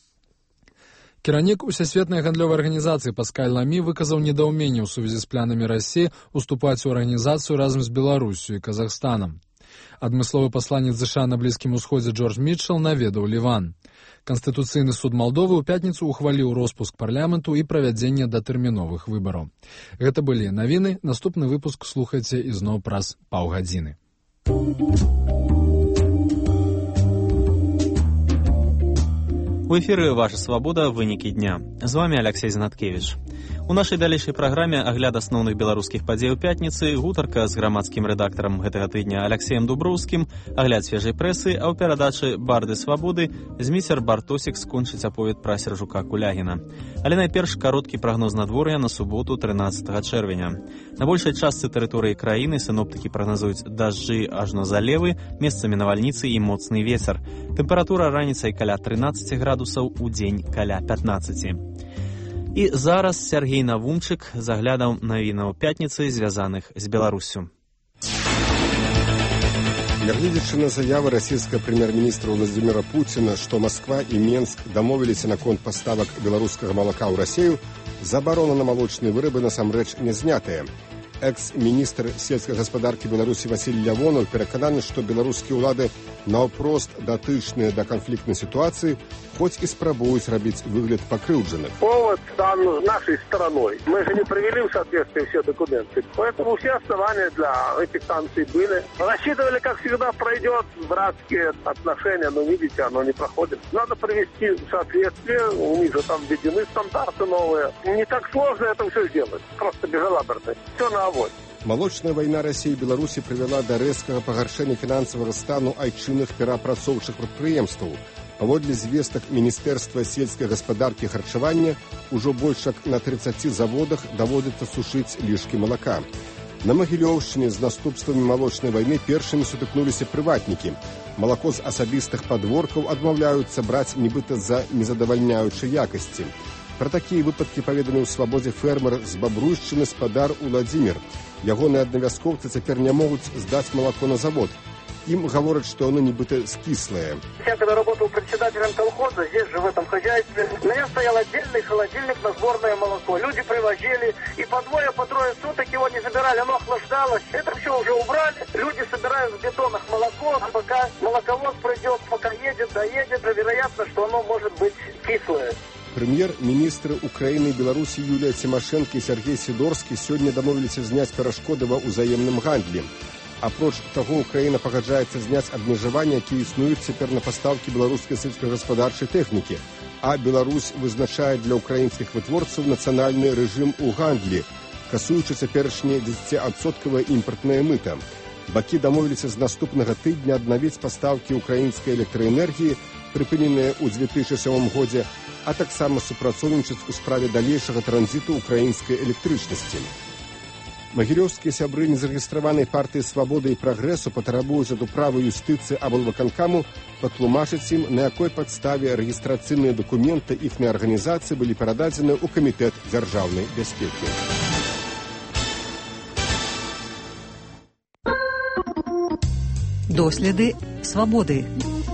Кіраўнік Усесветнай гандлёвай арганізацыі Паскаль Ламі выказаў недаўменне ў сувязі з планамі Расіі уступаць у арганізацыю разам з Беларусю і Казахстанам. Адмысловы пасланец ЗША на Блізкім Усходзе Джордж Мітчел наведаў Ліван. Канстытуцыйны суд Малдовы ў пятніцу ухваліў роспуск парламенту і правядзенне датэрміновых выбараў. Гэта былі навіны. Наступны выпуск слухайце ізноў праз паўгадзіны. У эфіры «Ваша свабода. Вынікі дня». З вами Алексей Знаткевич. У нашай далейшай праграме агляд асноўных беларускіх падзей у пятніцы, гутарка з грамадскім рэдактарам гэтага тыдня Алексеем Дуброўскім, агляд свежай прэсы, а ў перадачы «Барды свабоды» Зміцер Бартосік скончыць аповед пра Сяржука Кулягіна. Але найперш кароткі прагноз надвор'я на суботу трынаццатага чэрвеня. На большай частцы тэрыторыі краіны сіноптыкі прагназуюць дажджы ажно залевы, месцамі навальніцы і моцны вецер. Тэмпература раніцай каля трынаццаць градусаў, у дзень каля пятнаццаць. І зараз Сергей Навумчык з аглядам навінаў пятніцы, звязаных з Беларусю. Нягледзячы на заявы расійскага прэм'ер-міністра Владзіміра Пуціна, што Масква і Менск дамовіліся наконт паставак беларускага малака ў Расію, забарона на малочныя вырабы насамрэч не знятая. Экс-міністр сельскай гаспадаркі Беларусі Васіль Лявонаў перакананы, што беларускія ўлады наўпрост датычныя да канфліктнай сітуацыі, хоць и спробуют робить выгляд покрывдженных. Повод стал нашей стороной. Мы же не привели в соответствие все документы. Поэтому все основания для этих санкций были. Рассчитывали, как всегда, пройдет братские отношения, но видите, оно не проходит. Надо привести в соответствие. У них же там введены стандарты новые. Не так сложно это все сделать. Просто безалаберно. Все на авось. Малочная вайна Расіі і Беларусі прывяла да рэзкага пагаршэння фінансавага стану айчынных пераапрацоўчых прадпрыемстваў. Паводле звестак Міністэрства сельскай гаспадаркі і харчавання, ужо больш як на трыццаці заводах даводзіцца сушыць лішкі малака. На Магілёўшчыне з наступствамі малочнай вайны першымі сутыкнуліся прыватнікі. Малако з асабістых падворкаў адмаўляюцца браць нібыта з-за незадавальняючай якасці. Пра такія выпадкі паведаміў у свабодзе фермер з Бабруйшчыны спадар Уладзімір. Ягоныя аднавяскоўцы цяпер не могуць здаць малако на завод. Им говорят, что оно нібыта скислое. Я когда работал председателем колхоза, здесь же в этом хозяйстве, у меня стоял отдельный холодильник на сборное молоко. Люди привозили, и по двое, по трое суток его не забирали, оно охлаждалось. Это все уже убрали. Люди собирают в бетонах молоко, а пока молоковоз пройдет, пока едет, доедет, вероятно, что оно может быть кислое. Прэм'ер-міністры Украіны і Беларусі Юлія Цімашэнка і Сергей Сідорскі сёння дамовіліся зняць перашкоды ва ўзаемным гандлі. Апроч таго, Украіна пагаджаецца зняць абмежаванні, якія існуюць цяпер на пастаўкі беларускай сельскагаспадарчай тэхнікі, а Беларусь вызначае для украінскіх вытворцаў нацыянальны рэжым у гандлі, касуючы цяперашняе дзесяціадсоткавае імпартнае мыта. Бакі дамовіліся з наступнага тыдня аднавіць пастаўкі украінскай электраэнергіі, прыпыненыя ў дзве тысячы сёмым годзе, а таксама супрацоўнічаць у справе далейшага транзіту украінскай электрычнасці. Магілёўскія сябры незарэгістраванай партыі «Свабода» і «Прагрэсу» патрабуюць ад управы юстыцыі аблвыканкаму патлумачыць ім, на якой падставе рэгістрацыйныя дакументы іхняй арганізацыі былі перададзены ў камітэт дзяржаўнай бяспекі. Доследы «Свабоды».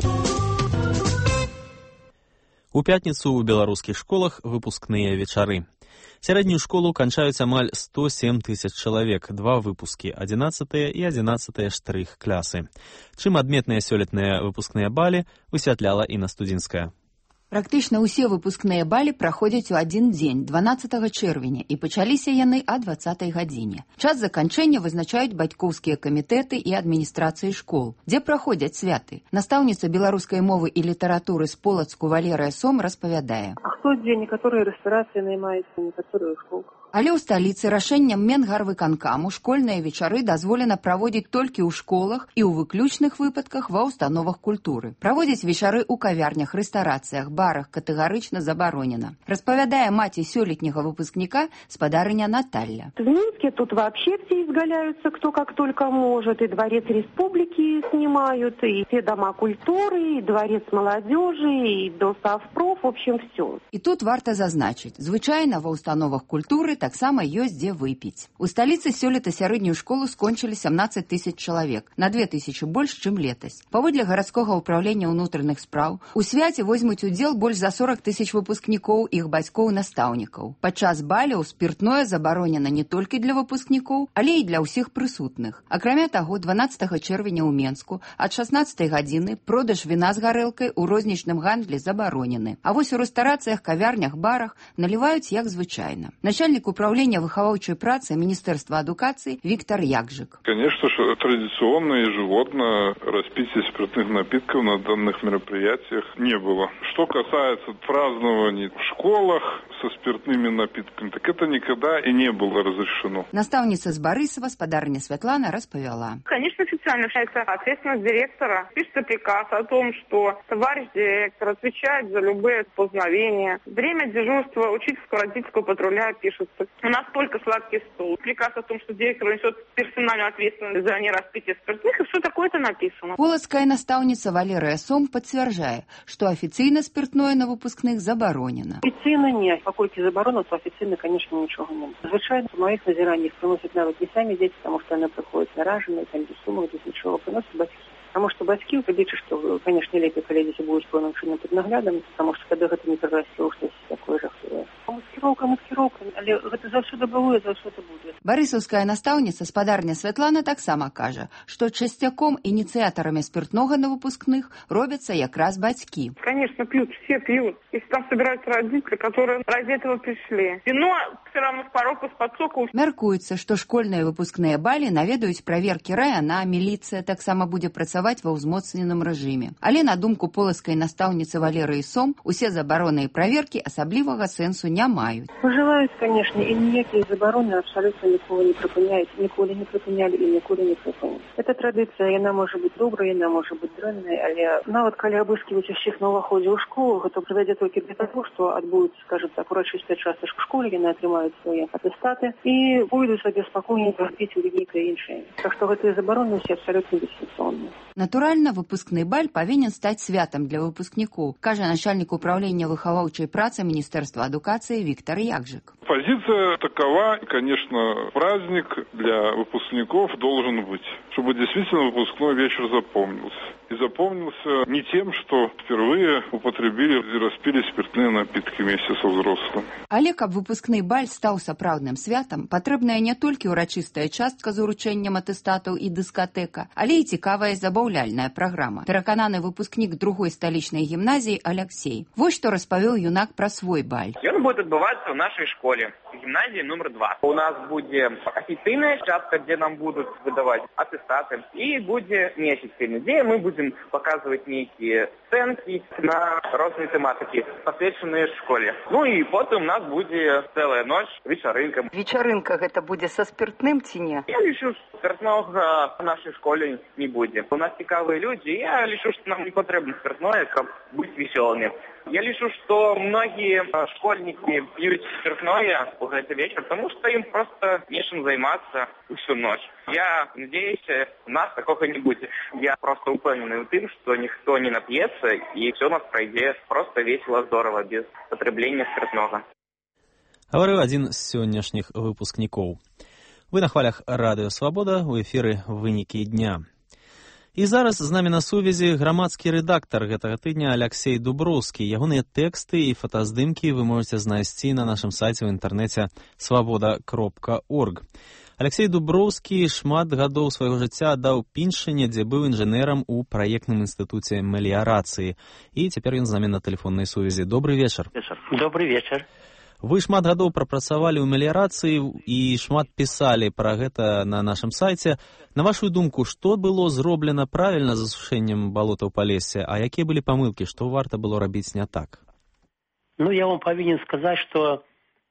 У пятніцу ў беларускіх школах выпускныя вечары. Сярэднюю школу канчаюць амаль сто сем тысяч чалавек, два выпускі, адзінаццатыя і адзінаццатыя штрых клясы. Чым адметныя сёлетныя выпускныя балі, высвятляла Інна Студзінская. Практычна ўсе выпускныя балі праходзяць у адзін дзень, дванаццатага чэрвеня, і пачаліся яны а дваццатай гадзіне. Час заканчэння вызначаюць бацькоўскія камітэты і адміністрацыі школ. Дзе праходзяць святы? Настаўніца беларускай мовы і літаратуры з Полацку Валерыя Сом распавядае. А хто дзе? Некаторыя рэстарацыі наймаюцца, некаторыя ў школах. Але ў сталіцы рашэннем Менгарвыканкаму школьныя вечары дазволена праводзіць толькі ў школах і ў выключных выпадках ва ўстановах культуры. Праводзіць вечары ў кавярнях, рэстарацыях, барах катэгарычна забаронена. Распавядае маці сёлетняга выпускніка спадарыня Наталья. В Минске тут вообще все изгаляются, кто как только может. И Дворец Республики снимают, и все дома культуры, и Дворец молодежи, и Белсовпроф, в общем, все. І тут варта зазначыць, звычайна ва ўстановах культуры таксама ёсць дзе выпіць. У сталіцы сёлета сярэднюю школу скончылі сямнаццаць тысяч чалавек, на две тысячы больш, чым летась. Паводле гарадскога ўпраўлення ўнутраных спраў, у свяце возьмуць удзел больш за сорок тысяч выпускнікоў, іх бацькоў, настаўнікаў. Падчас баляў спіртное забаронена не толькі для выпускнікоў, але і для ўсіх прысутных. Акрамя таго, дванаццатага чэрвеня ў Менску ад шаснаццатай гадзіны продаж віна з гарэлкай у рознічным гандлі забаронены. А вось у рэстарацыях, кавярнях, барах наліваюць як звычайна. Начальник управления выховавчей працы Министерства адукации Виктор Якжик. Конечно, что традиционно ежегодно распитие спиртных напитков на данных мероприятиях не было. Что касается празднований в школах со спиртными напитками, так это никогда и не было разрешено. Наставница с Борисова, спадарня Светлана, распавяла. Конечно, официально считается ответственность директора. Пишется приказ о том, что товарищ директор отвечает за любые познавения. Время дежурства учительско-родительского патруля пишется. У нас только сладкий стол. Приказ о том, что директор несет персональную ответственность за нераспитие спиртных, и все такое-то написано. Полацкая наставница Валерия Сом подтверждает, что официально спиртное на выпускных заборонено. Официально нет. Покойки заборонено, то официально, конечно, ничего нет. Звичайно, в моих назираниях приносят навіть не сами дети, потому что они приходят нараженные, там, без сумок, без ничего, приносят батьки. Таму што бацькі лічаць, што, канешне, лепей, калі дзеці будуць пэўным чынам пад наглядам, таму што тады гэта не перарасце ў штосьці такое жахлівае. Маскіроўка, маскіроўка, але гэта заўсёды было і заўсёды будзе. Барысаўская настаўніца спадарня Святлана таксама кажа, што часцяком ініцыятарамі спиртнога на выпускных робяцца якраз бацькі. Конечно, пьют, все пьют. Если там собираются родители, которые ради этого пришли. Вино все равно с порога, с подсоку. Мяркуецца, што школьныя выпускныя балі наведаюць праверкі райана, міліцыя таксама будзе працаваць ва ўзмоцненым рэжыме. Але на думку полацкай настаўніцы Валерыі Сом, усе забароны і праверкі асаблівага сэнсу не маюць. Пажелаюць, конечно, і ніякія забароны абсалютна ніколі не прыпыняюць, ніколі не прыпынялі і ніколі не прыпыняць. Эта традыцыя, яна можа быць добрая, яна можа быць дрэнная, але нават калі абыскиваць усіх на ўваходзе ў школу, гэта прывядзе толькі для таго, што адбудуць, скажем так, урачыстая частка школы, яны атрымаюць свае атэстаты і пойдуць сабе спакойненька піць у нейкае іншае. Так што гэтыя забароны ўсе абсалютна бессэнсоўныя. Натуральна, выпускны баль павінен стаць святам для выпускнікоў, кажа начальнік управлення выхаваўчай працы Міністэрства адукацыі Виктор Якжик. Позиция такова, конечно, праздник для выпускников должен быть, чтобы действительно выпускной вечер запомнился. И запомнился не тем, что впервые употребили и распили спиртные напитки вместе со взрослыми. Але каб выпускны баль стаў сапраўдным святам, патрэбная не толькі ўрачыстая частка з уручэннем атэстатаў і дыскатэка, але і цікавая забаўляльная праграма. Перакананы выпускнік другой сталічнай гімназіі Алексей. Вось што распавёў юнак пра свой баль. Ён будет адбывацца ў нашай школе, гімназіі номер два. У нас будзе афіцыйная частка, дзе нам будуць выдаваць атэстаты, і будзе неафіцыйная, дзе мы будзем показывать некие сценки на разные тематики, посвященные школе. Ну и потом у нас будет целая ночь вечеринка. Вечеринка это будет со спиртным ці не? Я лишу, спиртного в нашей школе не будет. У нас цікавые люди, я лишу, что нам не потребно спиртное, как быть веселыми. Я лишу, что многие школьники пьют спиртное в этот вечер, потому что им просто нечем заниматься всю ночь. Я надеюсь, у нас такого не будет. Я просто упевнений в том, что никто не напьется, и все у нас пройдет просто весело, здорово, без потребления спиртного. Говорил один з сённяшніх выпускнікоў. Вы на хвалях Радыё Свабода, у эфіры «Вынікі дня». І зараз з намі на сувязі грамадскі рэдактар гэтага тыдня Алексей Дуброўскі. Ягоныя тэксты і фотаздымкі вы можете знайсці на нашым сайце ў інтэрнэце свабода кропка орг. Алексей Дуброўскі шмат гадоў свайго жыцця аддаў Піншыне, дзе быў інжынерам у праектным інстытуце меліярацыі. І цяпер ён з намі на тэлефоннай сувязі. Добрый вечар. Добрый вечар. Вы шмат гадоў прапрацавалі ў меліярацыі і шмат пісалі пра гэта на нашым сайце. На вашу думку, што было зроблена правільна з асушэннем балотаў Палесся, а якія былі памылкі, што варта было рабіць не так? Ну, я вам павінен сказаць, што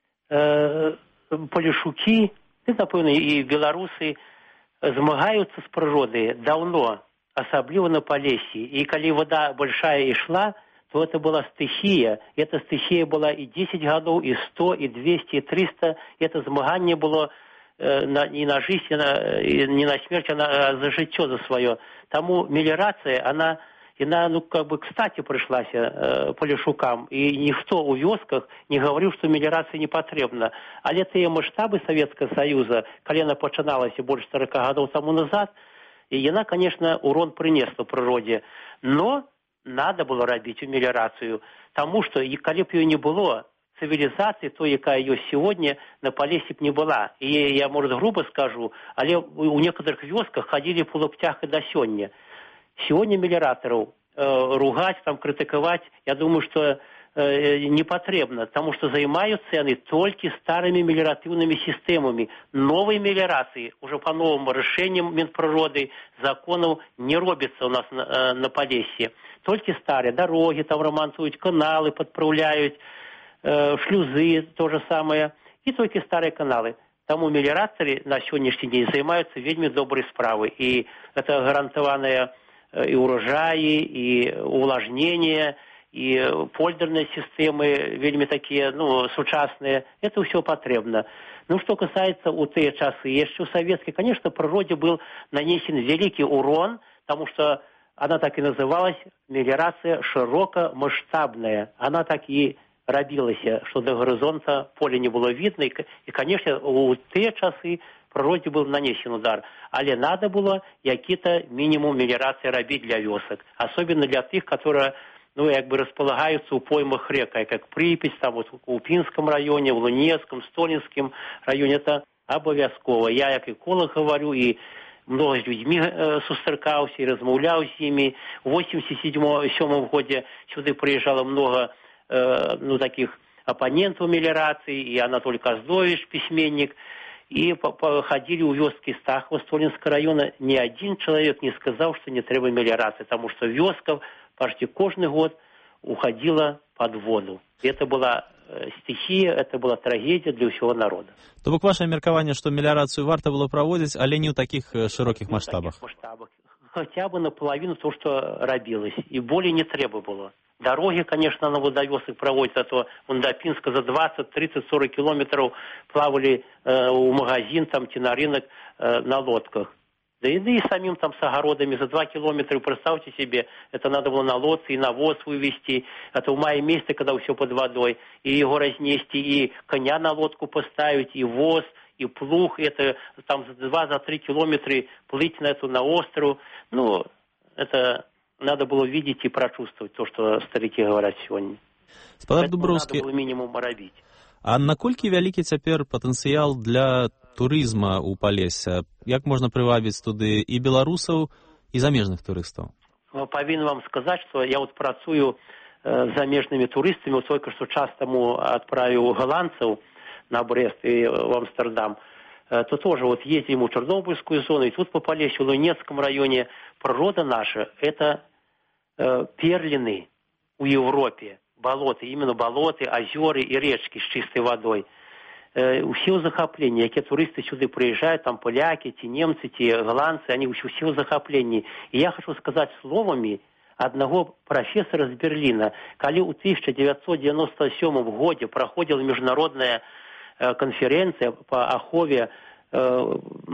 э, палешукі, і, напэўна, і беларусы змагаюцца з прыродай даўно, асабліва на Палессі. І калі вода большая ішла, то это была стихия. Эта стихия была и десять годов, и сто, и двести, и триста. Это змагание было э, на, не на жизнь, на, не на смерть, а, на, а за житье, за свое. Тому мелиорация, она, она ну, как бы кстати пришлась э, полешукам. И никто у вёсках не говорил, что мелиорация не потребна. Але те масштабы Советского Союза, когда она начиналась больше сорока годов тому назад, и она, конечно, урон принесла природе. Но надо было рабіць у меліярацыю, таму што і калі б ёй не было цывілізацыі, то якая ёсць сёння, на Палесе б не была. І я, может, грубо скажу, але у некоторых вёсках ходили по лаптях и до сёння. Сегодня мелиораторов э, ругать, там, критиковать, я думаю, что э, не потребно, потому что занимаются они только старыми мелиоративными системами. Новой мелиорации, уже по новым решениям Минприроды, законов не робится у нас на, э, на Полесье. Только старые дороги там ремонтуют, каналы подправляют, э, шлюзы, то же самое. И только старые каналы. Тому мелиораторы на сегодняшний день занимаются вельми доброй справой. И это гарантованные и урожаи, и увлажнение, и польдерные системы, вельми такие, ну, сучасные. Это все потребно. Ну, что касается у те часы, еще в советской, конечно, природе был нанесен великий урон, потому что она так и называлась, мелиорация широкомасштабная. Она так и робилась, что до горизонта поля не было видно. И, конечно, у те часы прыроде был нанесен удар, але надо было какие-то минимум мелиорации робить для вёсок, особенно для тех, которые, ну, как бы располагаются у поймах рек, как Припять, там вот в Купинском районе, в Лунецком, Столинском районе, это обовязково. Я как эколог говорю, и много с людьми э, сустракался, и размовлял с ними. В восемьдесят седьмом году сюда приезжало много э, ну, таких оппонентов мелиорации, и Анатолий Козлович, письменник, и ходили у вёски Стахова Столинского района. Ни один человек не сказал, что не требует мелиорации, потому что вёска почти каждый год уходила под воду. И это была стихия, это была трагедия для всего народа. То бок ваше меркаванне, што меліярацыю варта было праводзіць, але не ў такіх шырокіх маштабах. масштабах. Хотя бы наполовину то, что робилось. И более не треба было. Дороги, конечно, на водовёсах проводятся, а то вон до Пинска за двадцать, тридцать, сорок километров плавали э, у магазин, там, на рынок э, на лодках. Да и, да и самим там с огородами за два километра, представьте себе, это надо было на лодке и навоз вывести, это в мае месяце, когда все под водой, и его разнести, и коня на лодку поставить, и воз, и плуг, это там за два, за три километра плыть на эту, на остров. Ну, это надо было видеть и прочувствовать то, что старики говорят сегодня. Спадар Дубровскі, надо было минимум робить. А наколькі вялікі цяпер патэнцыял для турызма ў Палесся? Як можна прывабіць туды і беларусаў, і замежных турыстаў? Павінен вам сказаць, што я вот працую з замежнымі турыстамі, только што час таму адправіў голландцаў на Брест и в Амстердам, то тоже вот ездим в Чернобыльскую зону, и тут по Полессю, в Лунецком районе. Природа наша – это э, перлины у Европе, болоты, именно болоты, озера и речки с чистой водой. Э, все в захоплении, какие туристы сюда приезжают, там поляки, те немцы, те голландцы, они все в захоплении. И я хочу сказать словами одного профессора из Берлина, когда в тысяча девятьсот девяносто седьмом году проходила международная э, конференция по охове э,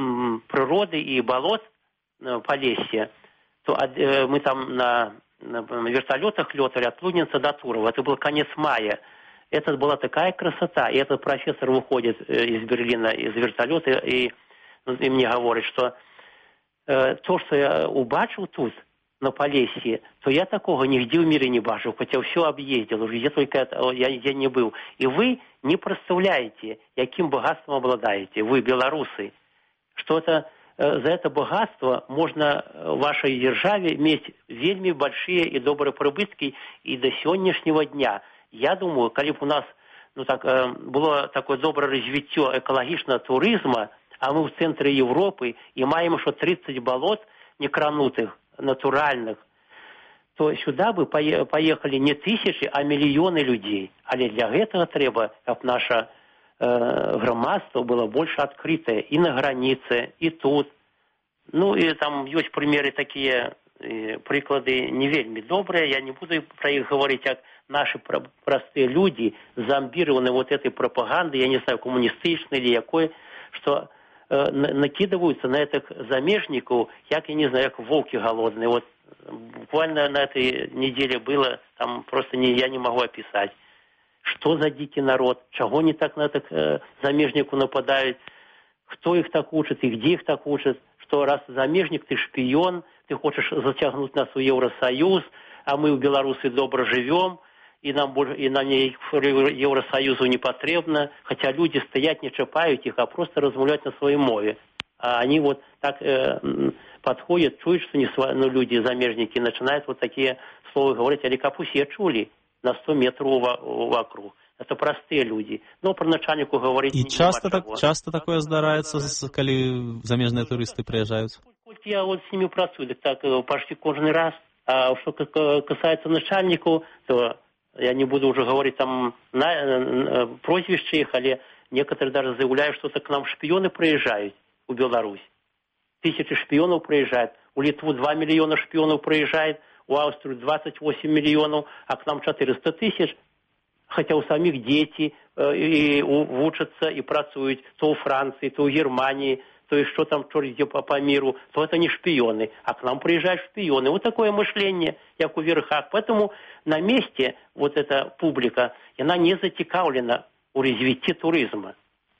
природы и болот э, Полесья, то э, мы там на, на, на вертолетах летали от Лунинца до Турова. Это был конец мая. Это была такая красота. И этот профессор выходит э, из Берлина, из вертолета, и, и мне говорит, что э, то, что я убачил тут, на Полесье, то я такого нигде в мире не бачил, хотя все объездил, уже где только это, я, я не был. И вы не представляете, каким богатством обладаете, вы, белорусы, что это, э, за это богатство можно в вашей державе иметь вельми большие и добрые прибытки, и до сегодняшнего дня. Я думаю, коли б у нас ну, так, э, было такое доброе развитие экологичного туризма, а мы в центре Европы, и маем еще тридцать болот некранутых, натуральных, то сюда бы поехали не тысячи, а миллионы людей. Але для этого треба, чтобы наше э, громадство было больше открытое и на границе, и тут. Ну, и там есть примеры такие, э, приклады не вельми добрые, я не буду про их говорить, как наши про- простые люди зомбированы вот этой пропагандой, я не знаю, коммунистичной или какой, что накидываются на этих замежников, как, я не знаю, как волки голодные. Вот буквально на этой неделе было, там просто не, я не могу описать. Что за дикий народ, чего они так на этих э, замежников нападают, кто их так учит и где их так учат, что раз замежник, ты шпион, ты хочешь затягнуть нас в Евросоюз, а мы в Беларуси добро живем, и нам, и нам Евросоюзу не потребно, хотя люди стоять не чапают их, а просто размовляют на своей мове. А они вот так э, подходят, чуют, что не сва... ну, люди, замежники, начинают вот такие слова говорить, а капусе чули на сто метров вокруг. Это простые люди. Но про начальнику говорить и не часто так, часто такое здарается, когда замежные туристы приезжают? Я вот с ними працую, так почти каждый раз. А что касается начальников, то я не буду уже говорить там на, прозвище их, але некоторые даже заявляют, что к нам шпионы приезжают в Беларусь. Тысячи шпионов приезжают. У Литву два миллиона шпионов приезжает, у Австрии двадцать восемь миллионов, а к нам четыреста тысяч. Хотя у самих дети э, и, и учатся и працуют то у Франции, то у Германии, то и что там где по, по миру, то это не шпионы, а к нам приезжают шпионы. Вот такое мышление, как у верхах. Поэтому на месте вот эта публика, она не зацікавлена у развитии туризма.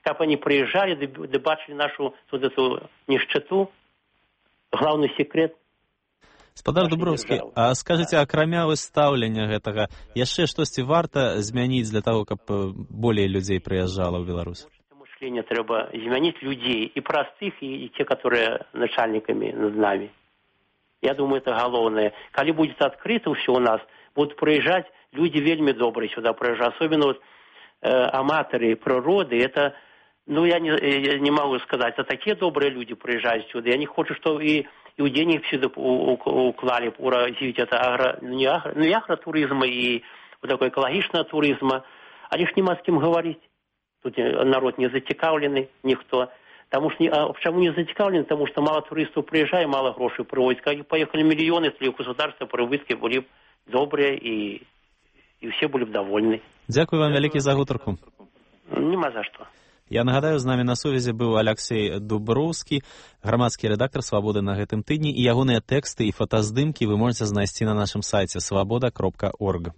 каб они приезжали, да бачили нашу вот эту нищету. Главный секрет. Спадар Дубровскі, а скажыце, акрамя выстаўлення гэтага, яшчэ штосьці варта змяніць для того, каб болей людзей прыязджала ў Беларусь? Мышление трэба змяніць людзей, і простых, і, і те, которые начальниками над нами. Я думаю, это галоўнае. Калі будет открыто все у нас, будут приезжать люди вельмі добрые сюда приезжают. Особенно вот э, аматоры природы, это, ну, я не, я не могу сказать, это такие добрые люди приезжают сюда. Я не хочу, чтобы и и у денег сюда уклали, развить это агро, не агро, ну, и агротуризма, и вот такой экологичного туризма. А лишь нема с кем говорить. Тут народ не зацікавлений, никто. Потому что, а почему не зацікавлений? Потому что мало туристов приезжает, мало грошей привозит. Как поехали миллионы, если государство прибытки были добрые, и, и все были довольны. Дякую вам великий за гутарку. Нема за что. Я нагадаю, з намі на сувязі быў Алексей Дуброўскі, грамадскі рэдактар «Свабоды» на гэтым тыдні, і ягоныя тэксты і фотаздымкі вы можете знайсці на нашым сайце свабода кропка орг.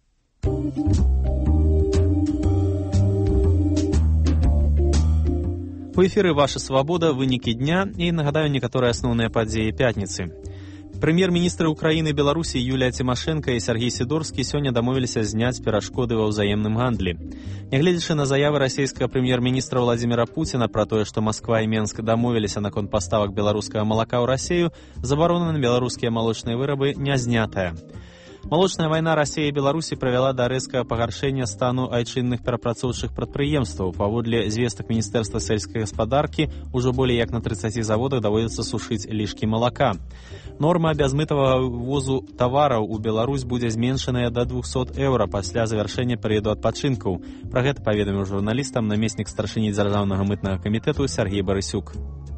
У эфіры «Ваша свабода», вынікі дня, і нагадаю некаторыя асноўныя падзеі пятніцы. Прэм'ер-міністры Украіны і Беларусі Юлія Цімашэнка і Сергей Сідорскі сёння дамовіліся зняць перашкоды ва ўзаемным гандлі. Нягледзячы на заявы расійскага прэм'ер-міністра Владзіміра Пуціна пра тое, што Масква і Менск дамовіліся наконт паставак беларускага малака ў Расію, забарона на беларускія малочныя вырабы не знятая. Малочная вайна Расіі і Беларусі прывяла да рэзкага пагаршэння стану айчынных перапрацоўчых прадпрыемстваў. Паводле звестак Міністэрства сельскай гаспадаркі, ужо болей як на трыццаці заводах даводзіцца сушыць лішкі малака. Норма бязмытавага ввозу тавараў у Беларусь будзе зменшаная да двухсот еўра пасля завяршэння перыяду адпачынкаў. Пра гэта паведаміў журналістам намеснік старшыні дзяржаўнага мытнага камітэту Сергей Барысюк.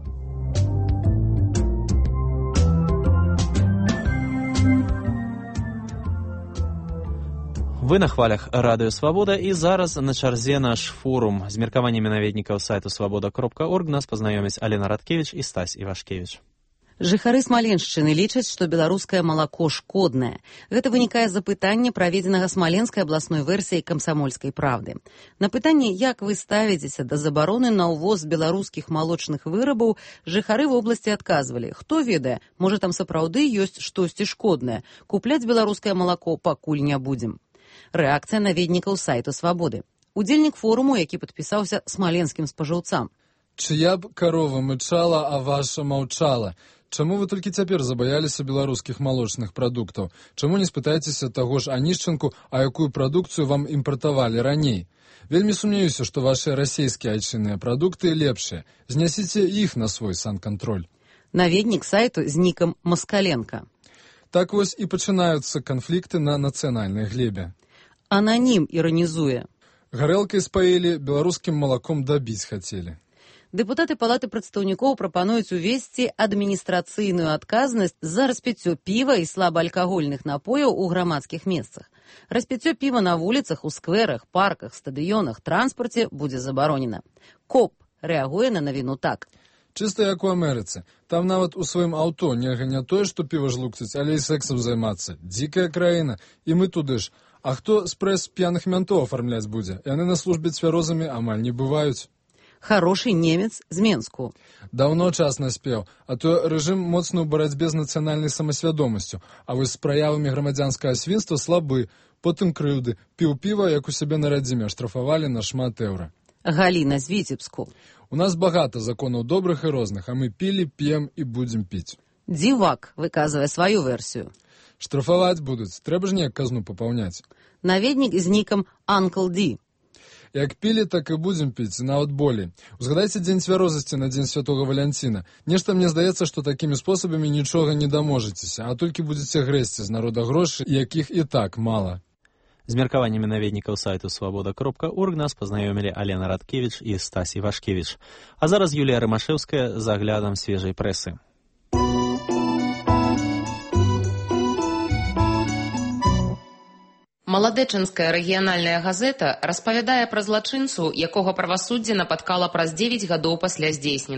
Вы на хвалях радыё «Свабода», і зараз на чарзе наш форум. З меркаваннямі наведнікаў сайту свабода кропка орг нас пазнаёмяць Алена Радкевіч і Стась Івашкевіч. Жыхары Смаленшчыны лічаць, што беларускае малако шкоднае. Гэта вынікае з апытання, праведзенага смаленскай абласной версіяй камсамольскай правды. На пытанне, як вы ставіцеся да забароны на ўвоз беларускіх малочных вырабаў, жыхары вобласці адказвалі: хто ведае, можа там сапраўды ёсць штосьці шкоднае. Купляць беларускае малако пакуль не будзем. Рэакцыя наведнікаў сайту «Свабоды». Удзельнік форуму, які падпісаўся смаленскім спажыўцам. Чыя б карова мычала, а ваша маўчала. Чаму вы толькі цяпер забаяліся беларускіх малочных прадуктаў? Чаму не спытаецеся таго ж Анішчанку, а якую прадукцыю вам імпартавалі раней? Вельмі сумнеюся, што вашыя расійскія айчынныя прадукты лепшыя. Знясіце іх на свой санкантроль. Наведнік сайту з нікам Маскаленка. Так вось і пачынаюцца канфлікты на нацыянальнай глебе. Ананім іранізуе. Гарэлкай спаілі, беларускім малаком дабіць хацелі. Дэпутаты палаты прадстаўнікоў прапануюць увесці адміністрацыйную адказнасць за распіццё піва і слабаалкагольных напояў у грамадскіх месцах. Распіццё піва на вуліцах, у скверах, парках, стадыёнах, транспарце будзе забаронена. КОП рэагуе на навіну так. Чыста як у Амерыцы. Там нават у сваім аўто нельга не тое, што піва жлукцаць, але і сексам займацца. Дзікая краіна, і мы туды ж. А хто спрэс п'яных мянтоў афармляць будзе? Яны на службе цвярозамі амаль не бываюць. Харошы немец з Менску. Даўно час наспеў, а то рэжым моцны ў барацьбе з нацыянальнай самасвядомасцю, а вось з праявамі грамадзянскага свінства слабы, потым крыўды. Піў піва, як у сябе на радзіме, штрафавалі на шмат еўра. Галіна з Віцебску. У нас багата законаў добрых і розных, а мы пілі, п'ем і будзем піць. Дзівак выказвае сваю версію. Штрафаваць будуць, трэба ж неяк казну папаўняць. Наведнік з нікам Анкл Ді. Як пілі, так і будзем піць, нават болей. Узгадайце дзень цвярозасці на дзень святога Валянціна. Нешта мне здаецца, што такімі спосабамі нічога не даможаецеся, а толькі будзеце грэсці з народа грошы, якіх і так мала. З меркаваннямі наведнікаў сайту свабода кропка орг нас пазнаёмілі Алена Радкевіч і Стась Івашкевіч. А зараз Юлія Рымашэўская з аглядам свежай прэсы. Маладэчынская рэгіянальная газета распавядае пра злачынцу, якога правасуддзе напаткала праз дзевяць гадоў пасля здзейсненага.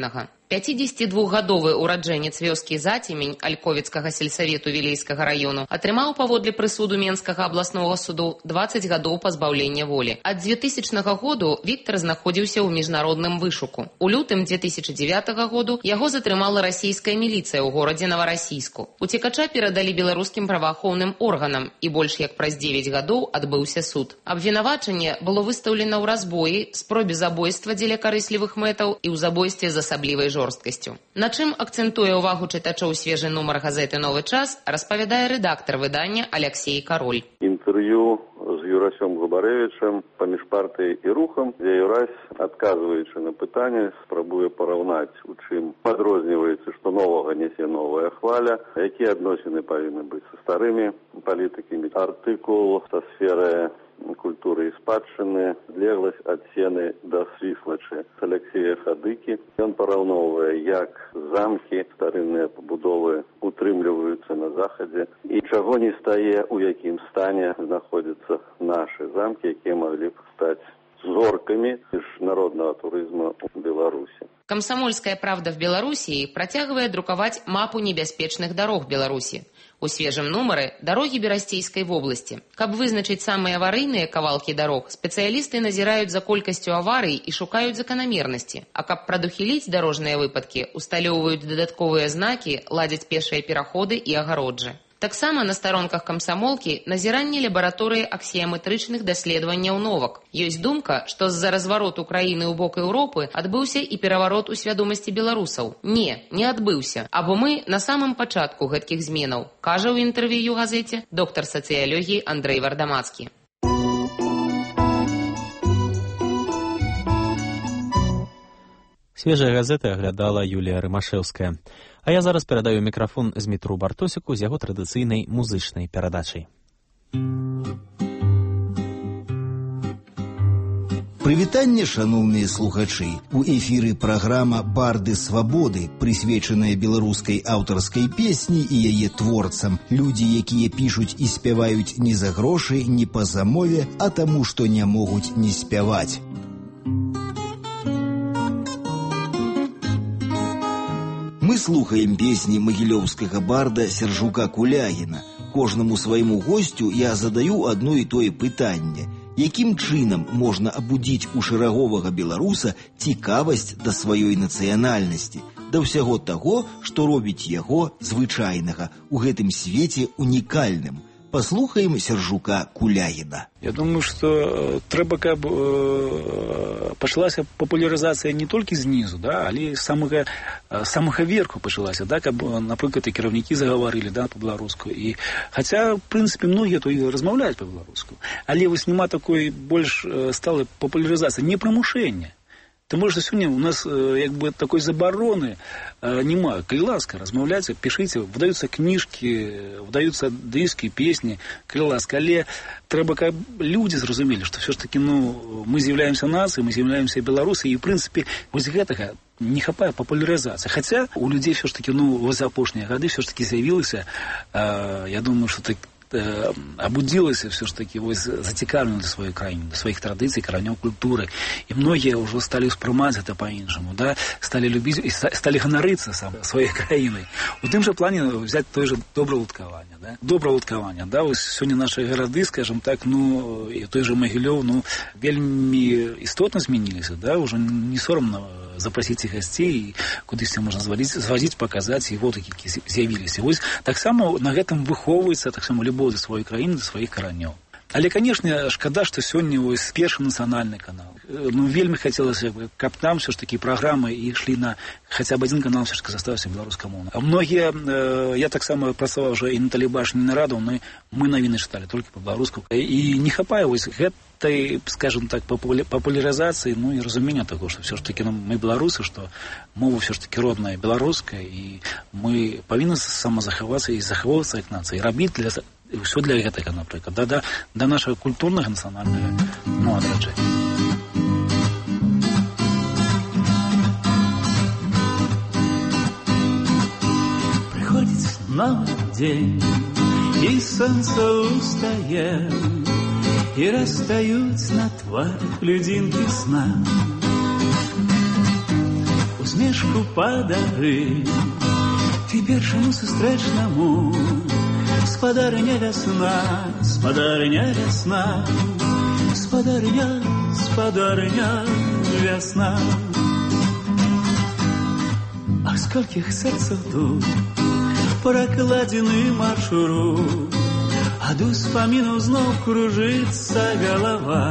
пяцідзесятидвухгадовы ураджэнец вёскі Зацемень Альковіцкага сельсавету Вілейскага району атрымаў паводле прысуду Менскага абласнога суду дваццаць гадоў пазбаўлення волі. Ад двухтысячнага году Віктор знаходзіўся ў міжнародным вышуку. У лютым две тысячи девятого году яго затрымала расійская міліцыя ў горадзе Новарасійску. Уцекача перадалі беларускім праваахоўным органам, і больш як праз дзевяць гадоў адбыўся суд. Абвінавачанне было выстаўлена ў разбоі, спробе забойства дзеля карыслівых мэтаў і ў забойстве з асаблівай жорсткасцю. На чым акцэнтуе ўвагу чытачоў свежы нумар газеты «Новы час», распавядае рэдактар выдання Алексей Кароль. Інтэрв'ю з Юрасем Губарэвічам паміж партыяй і рухам, дзе Юрась, адказваючы на пытанне, спрабуе параўнаць, у чым адрозніваецца, што новага нясе новая хваля, якія адносіны павінны быць са старымі палітыкамі. Артыкул са сферы культуры і спадчыны, адлегласць ад сены да свіслачы Алексея Хадыкі. Ён параўноўвае, як замкі, старынныя пабудовы утрымліваюцца на захадзе і чаго не стае, у якім стане знаходзяцца нашы замкі, якія маглі б стаць зоркамі міжнароднага турызму ў Беларусі. Комсомольская правда в Белоруссии протягивает друковать мапу небяспечных дорог Беларуси. У свежем нумары дороги Берастейской области. Каб вызначить самые аварийные кавалки дорог, специалисты назирают за колькостью аварий и шукают закономерности. А каб прадухіліць дорожные выпадки, усталёўваюць дадатковые знаки, ладзяць пешыя пераходы и агароджы. Таксама на старонках камсамолкі назіранне лабараторыі аксіяметрычных даследаванняў новак. Ёсць думка, што з-за развароту краіны ў бок Еўропы адбыўся і пераварот у свядомасці беларусаў. Не, не адбыўся. Або мы на самым пачатку гэткіх зменаў, кажа ў інтэрв'ю газеце доктар сацыялогіі Андрэй Вардамацкі. Свежая газета аглядала Юлія Рымашэўская. А я зараз перадаю мікрафон Змітру Бартосіку з яго традыцыйнай музычнай перадачай. Прывітанне, шаноўныя слухачы! У эфіры праграма «Барды свабоды», прысвечаная беларускай аўтарскай песні і яе творцам. Людзі, якія пішуць і спяваюць не за грошы, не па замове, а таму, што не могуць не спяваць. Мы слухаем песні магілёўскага барда Сяржука Кулягіна. Кожнаму свайму госцю я задаю адно і тое пытанне. Якім чынам можна абудзіць у шэраговага беларуса цікавасць да сваёй нацыянальнасці, да ўсяго таго, што робіць яго звычайнага, у гэтым свеце унікальным? Послухаем Сяржука Кулягіна. Я думаю, што трэба, каб э, пачалася папулярызацыя не толькі знізу, да, але самага, самага верху пачалася, да, каб, напрыклад, і кіраўнікі загаварылі, да, па-беларуску. І хаця, в прынцыпе, многія то і размаўляюць па-беларуску. Але вось няма такой больш сталай папулярызацыі, не прымушэння. Таму што сёння у нас як бы такой забароны няма. Калі ласка, размаўляйце, пішыце, выдаюцца кніжкі, выдаюцца дыскі, песні, калі ласка. Але трэба, каб людзі зразумелі, што все ж таки, ну, мы з'яўляемся нацыяй, мы з'яўляемся беларусы, і, в прынцыпе, вось гэтага не хапае папулярызацыі. Хаця у людзей все ж таки, ну, за апошнія гады все ж таки з'явілася, я думаю, што так абудзілася все ж таки зацікаўлена да сваёй краіны, да сваіх традыцый, каранёў культуры. І многія ўжо сталі ўспрымаць гэта па-іншаму, да? Сталі любіць і сталі ганарыцца сам сваёй краінай. У тым жа плане взять той же добраўладкаванне, да? Добраўладкаванне, да? Вось сёння нашы гарады, скажем так, ну, і той же Магілёў, ну, вельмі істотна змяніліся, да? Уже не сорамна запросіць іх гасцей, кудысьці можна звазіць, звазіць, паказаць, і вот які з'явіліся. Вось таксама на гэтым выхоўваецца таксама любоў да сваёй краіны, да сваіх каранёў. Але, канешне, шкада, што сёння вось першы нацыянальны канал. Ну, вельмі хацелася, каб там все ж такі праграмы ішлі на хаця б адзін канал, все ж таки заставаўся беларускамоўны. А многія, э, я таксама працаваў уже і на тэлебачанні, і на радыё, мы, мы навіны чыталі толькі па-беларуску. І не хапае вось гэтай, скажем так, папулярызацыі, ну і разумення таго, што все ж таки, ну, мы беларусы, што мова все ж таки родная беларуская, і мы павінны самазахавацца і захавацца як нацыя, і рабіць для ўсё для гэтага, напрыклад, да, да, да нашага культурнага нацыянальнага, ну, адраджэння. Приходит новый день, и солнце устает, и растают на тварях льдинки сна. усмешку падары. Ты першаму сустрэчнаму, спадарня вясна, спадарня вясна, спадарня, спадарня вясна. А скольких серцаў тут прокладзены маршрут, ад успаміну зноў кружыцца галава.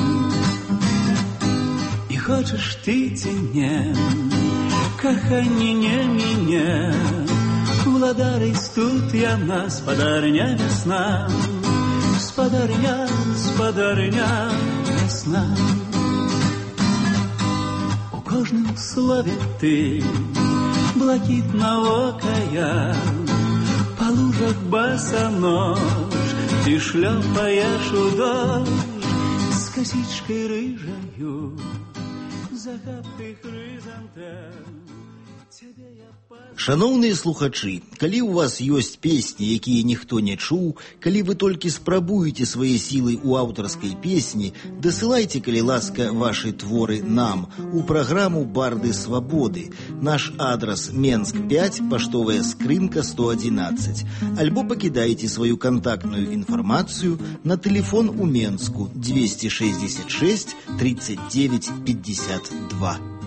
І хочаш ты ці не, каханне не міне, владарыць тут яна, спадарня вясна, спадарня, спадарня вясна. У кожным слове ты блакітна-окая, па лужах басанож ты шлёпаеш у дождь з касічкай рыжаю, загадкай хрызантем. Шановныя слухачы, калі ў вас ёсць песні, якія ніхто не чуў, калі вы толькі спрабуеце свае сілы ў аўтарскай песні, дасылайце, калі ласка, вашы творы нам у праграму «Барды свабоды». Наш адрас Менск пять, паштовая скрынка сто одиннадцать. Альбо пакідайце сваю кантактную інфармацыю на тэлефон у Менску двести шестьдесят шесть тридцать девять пятьдесят два.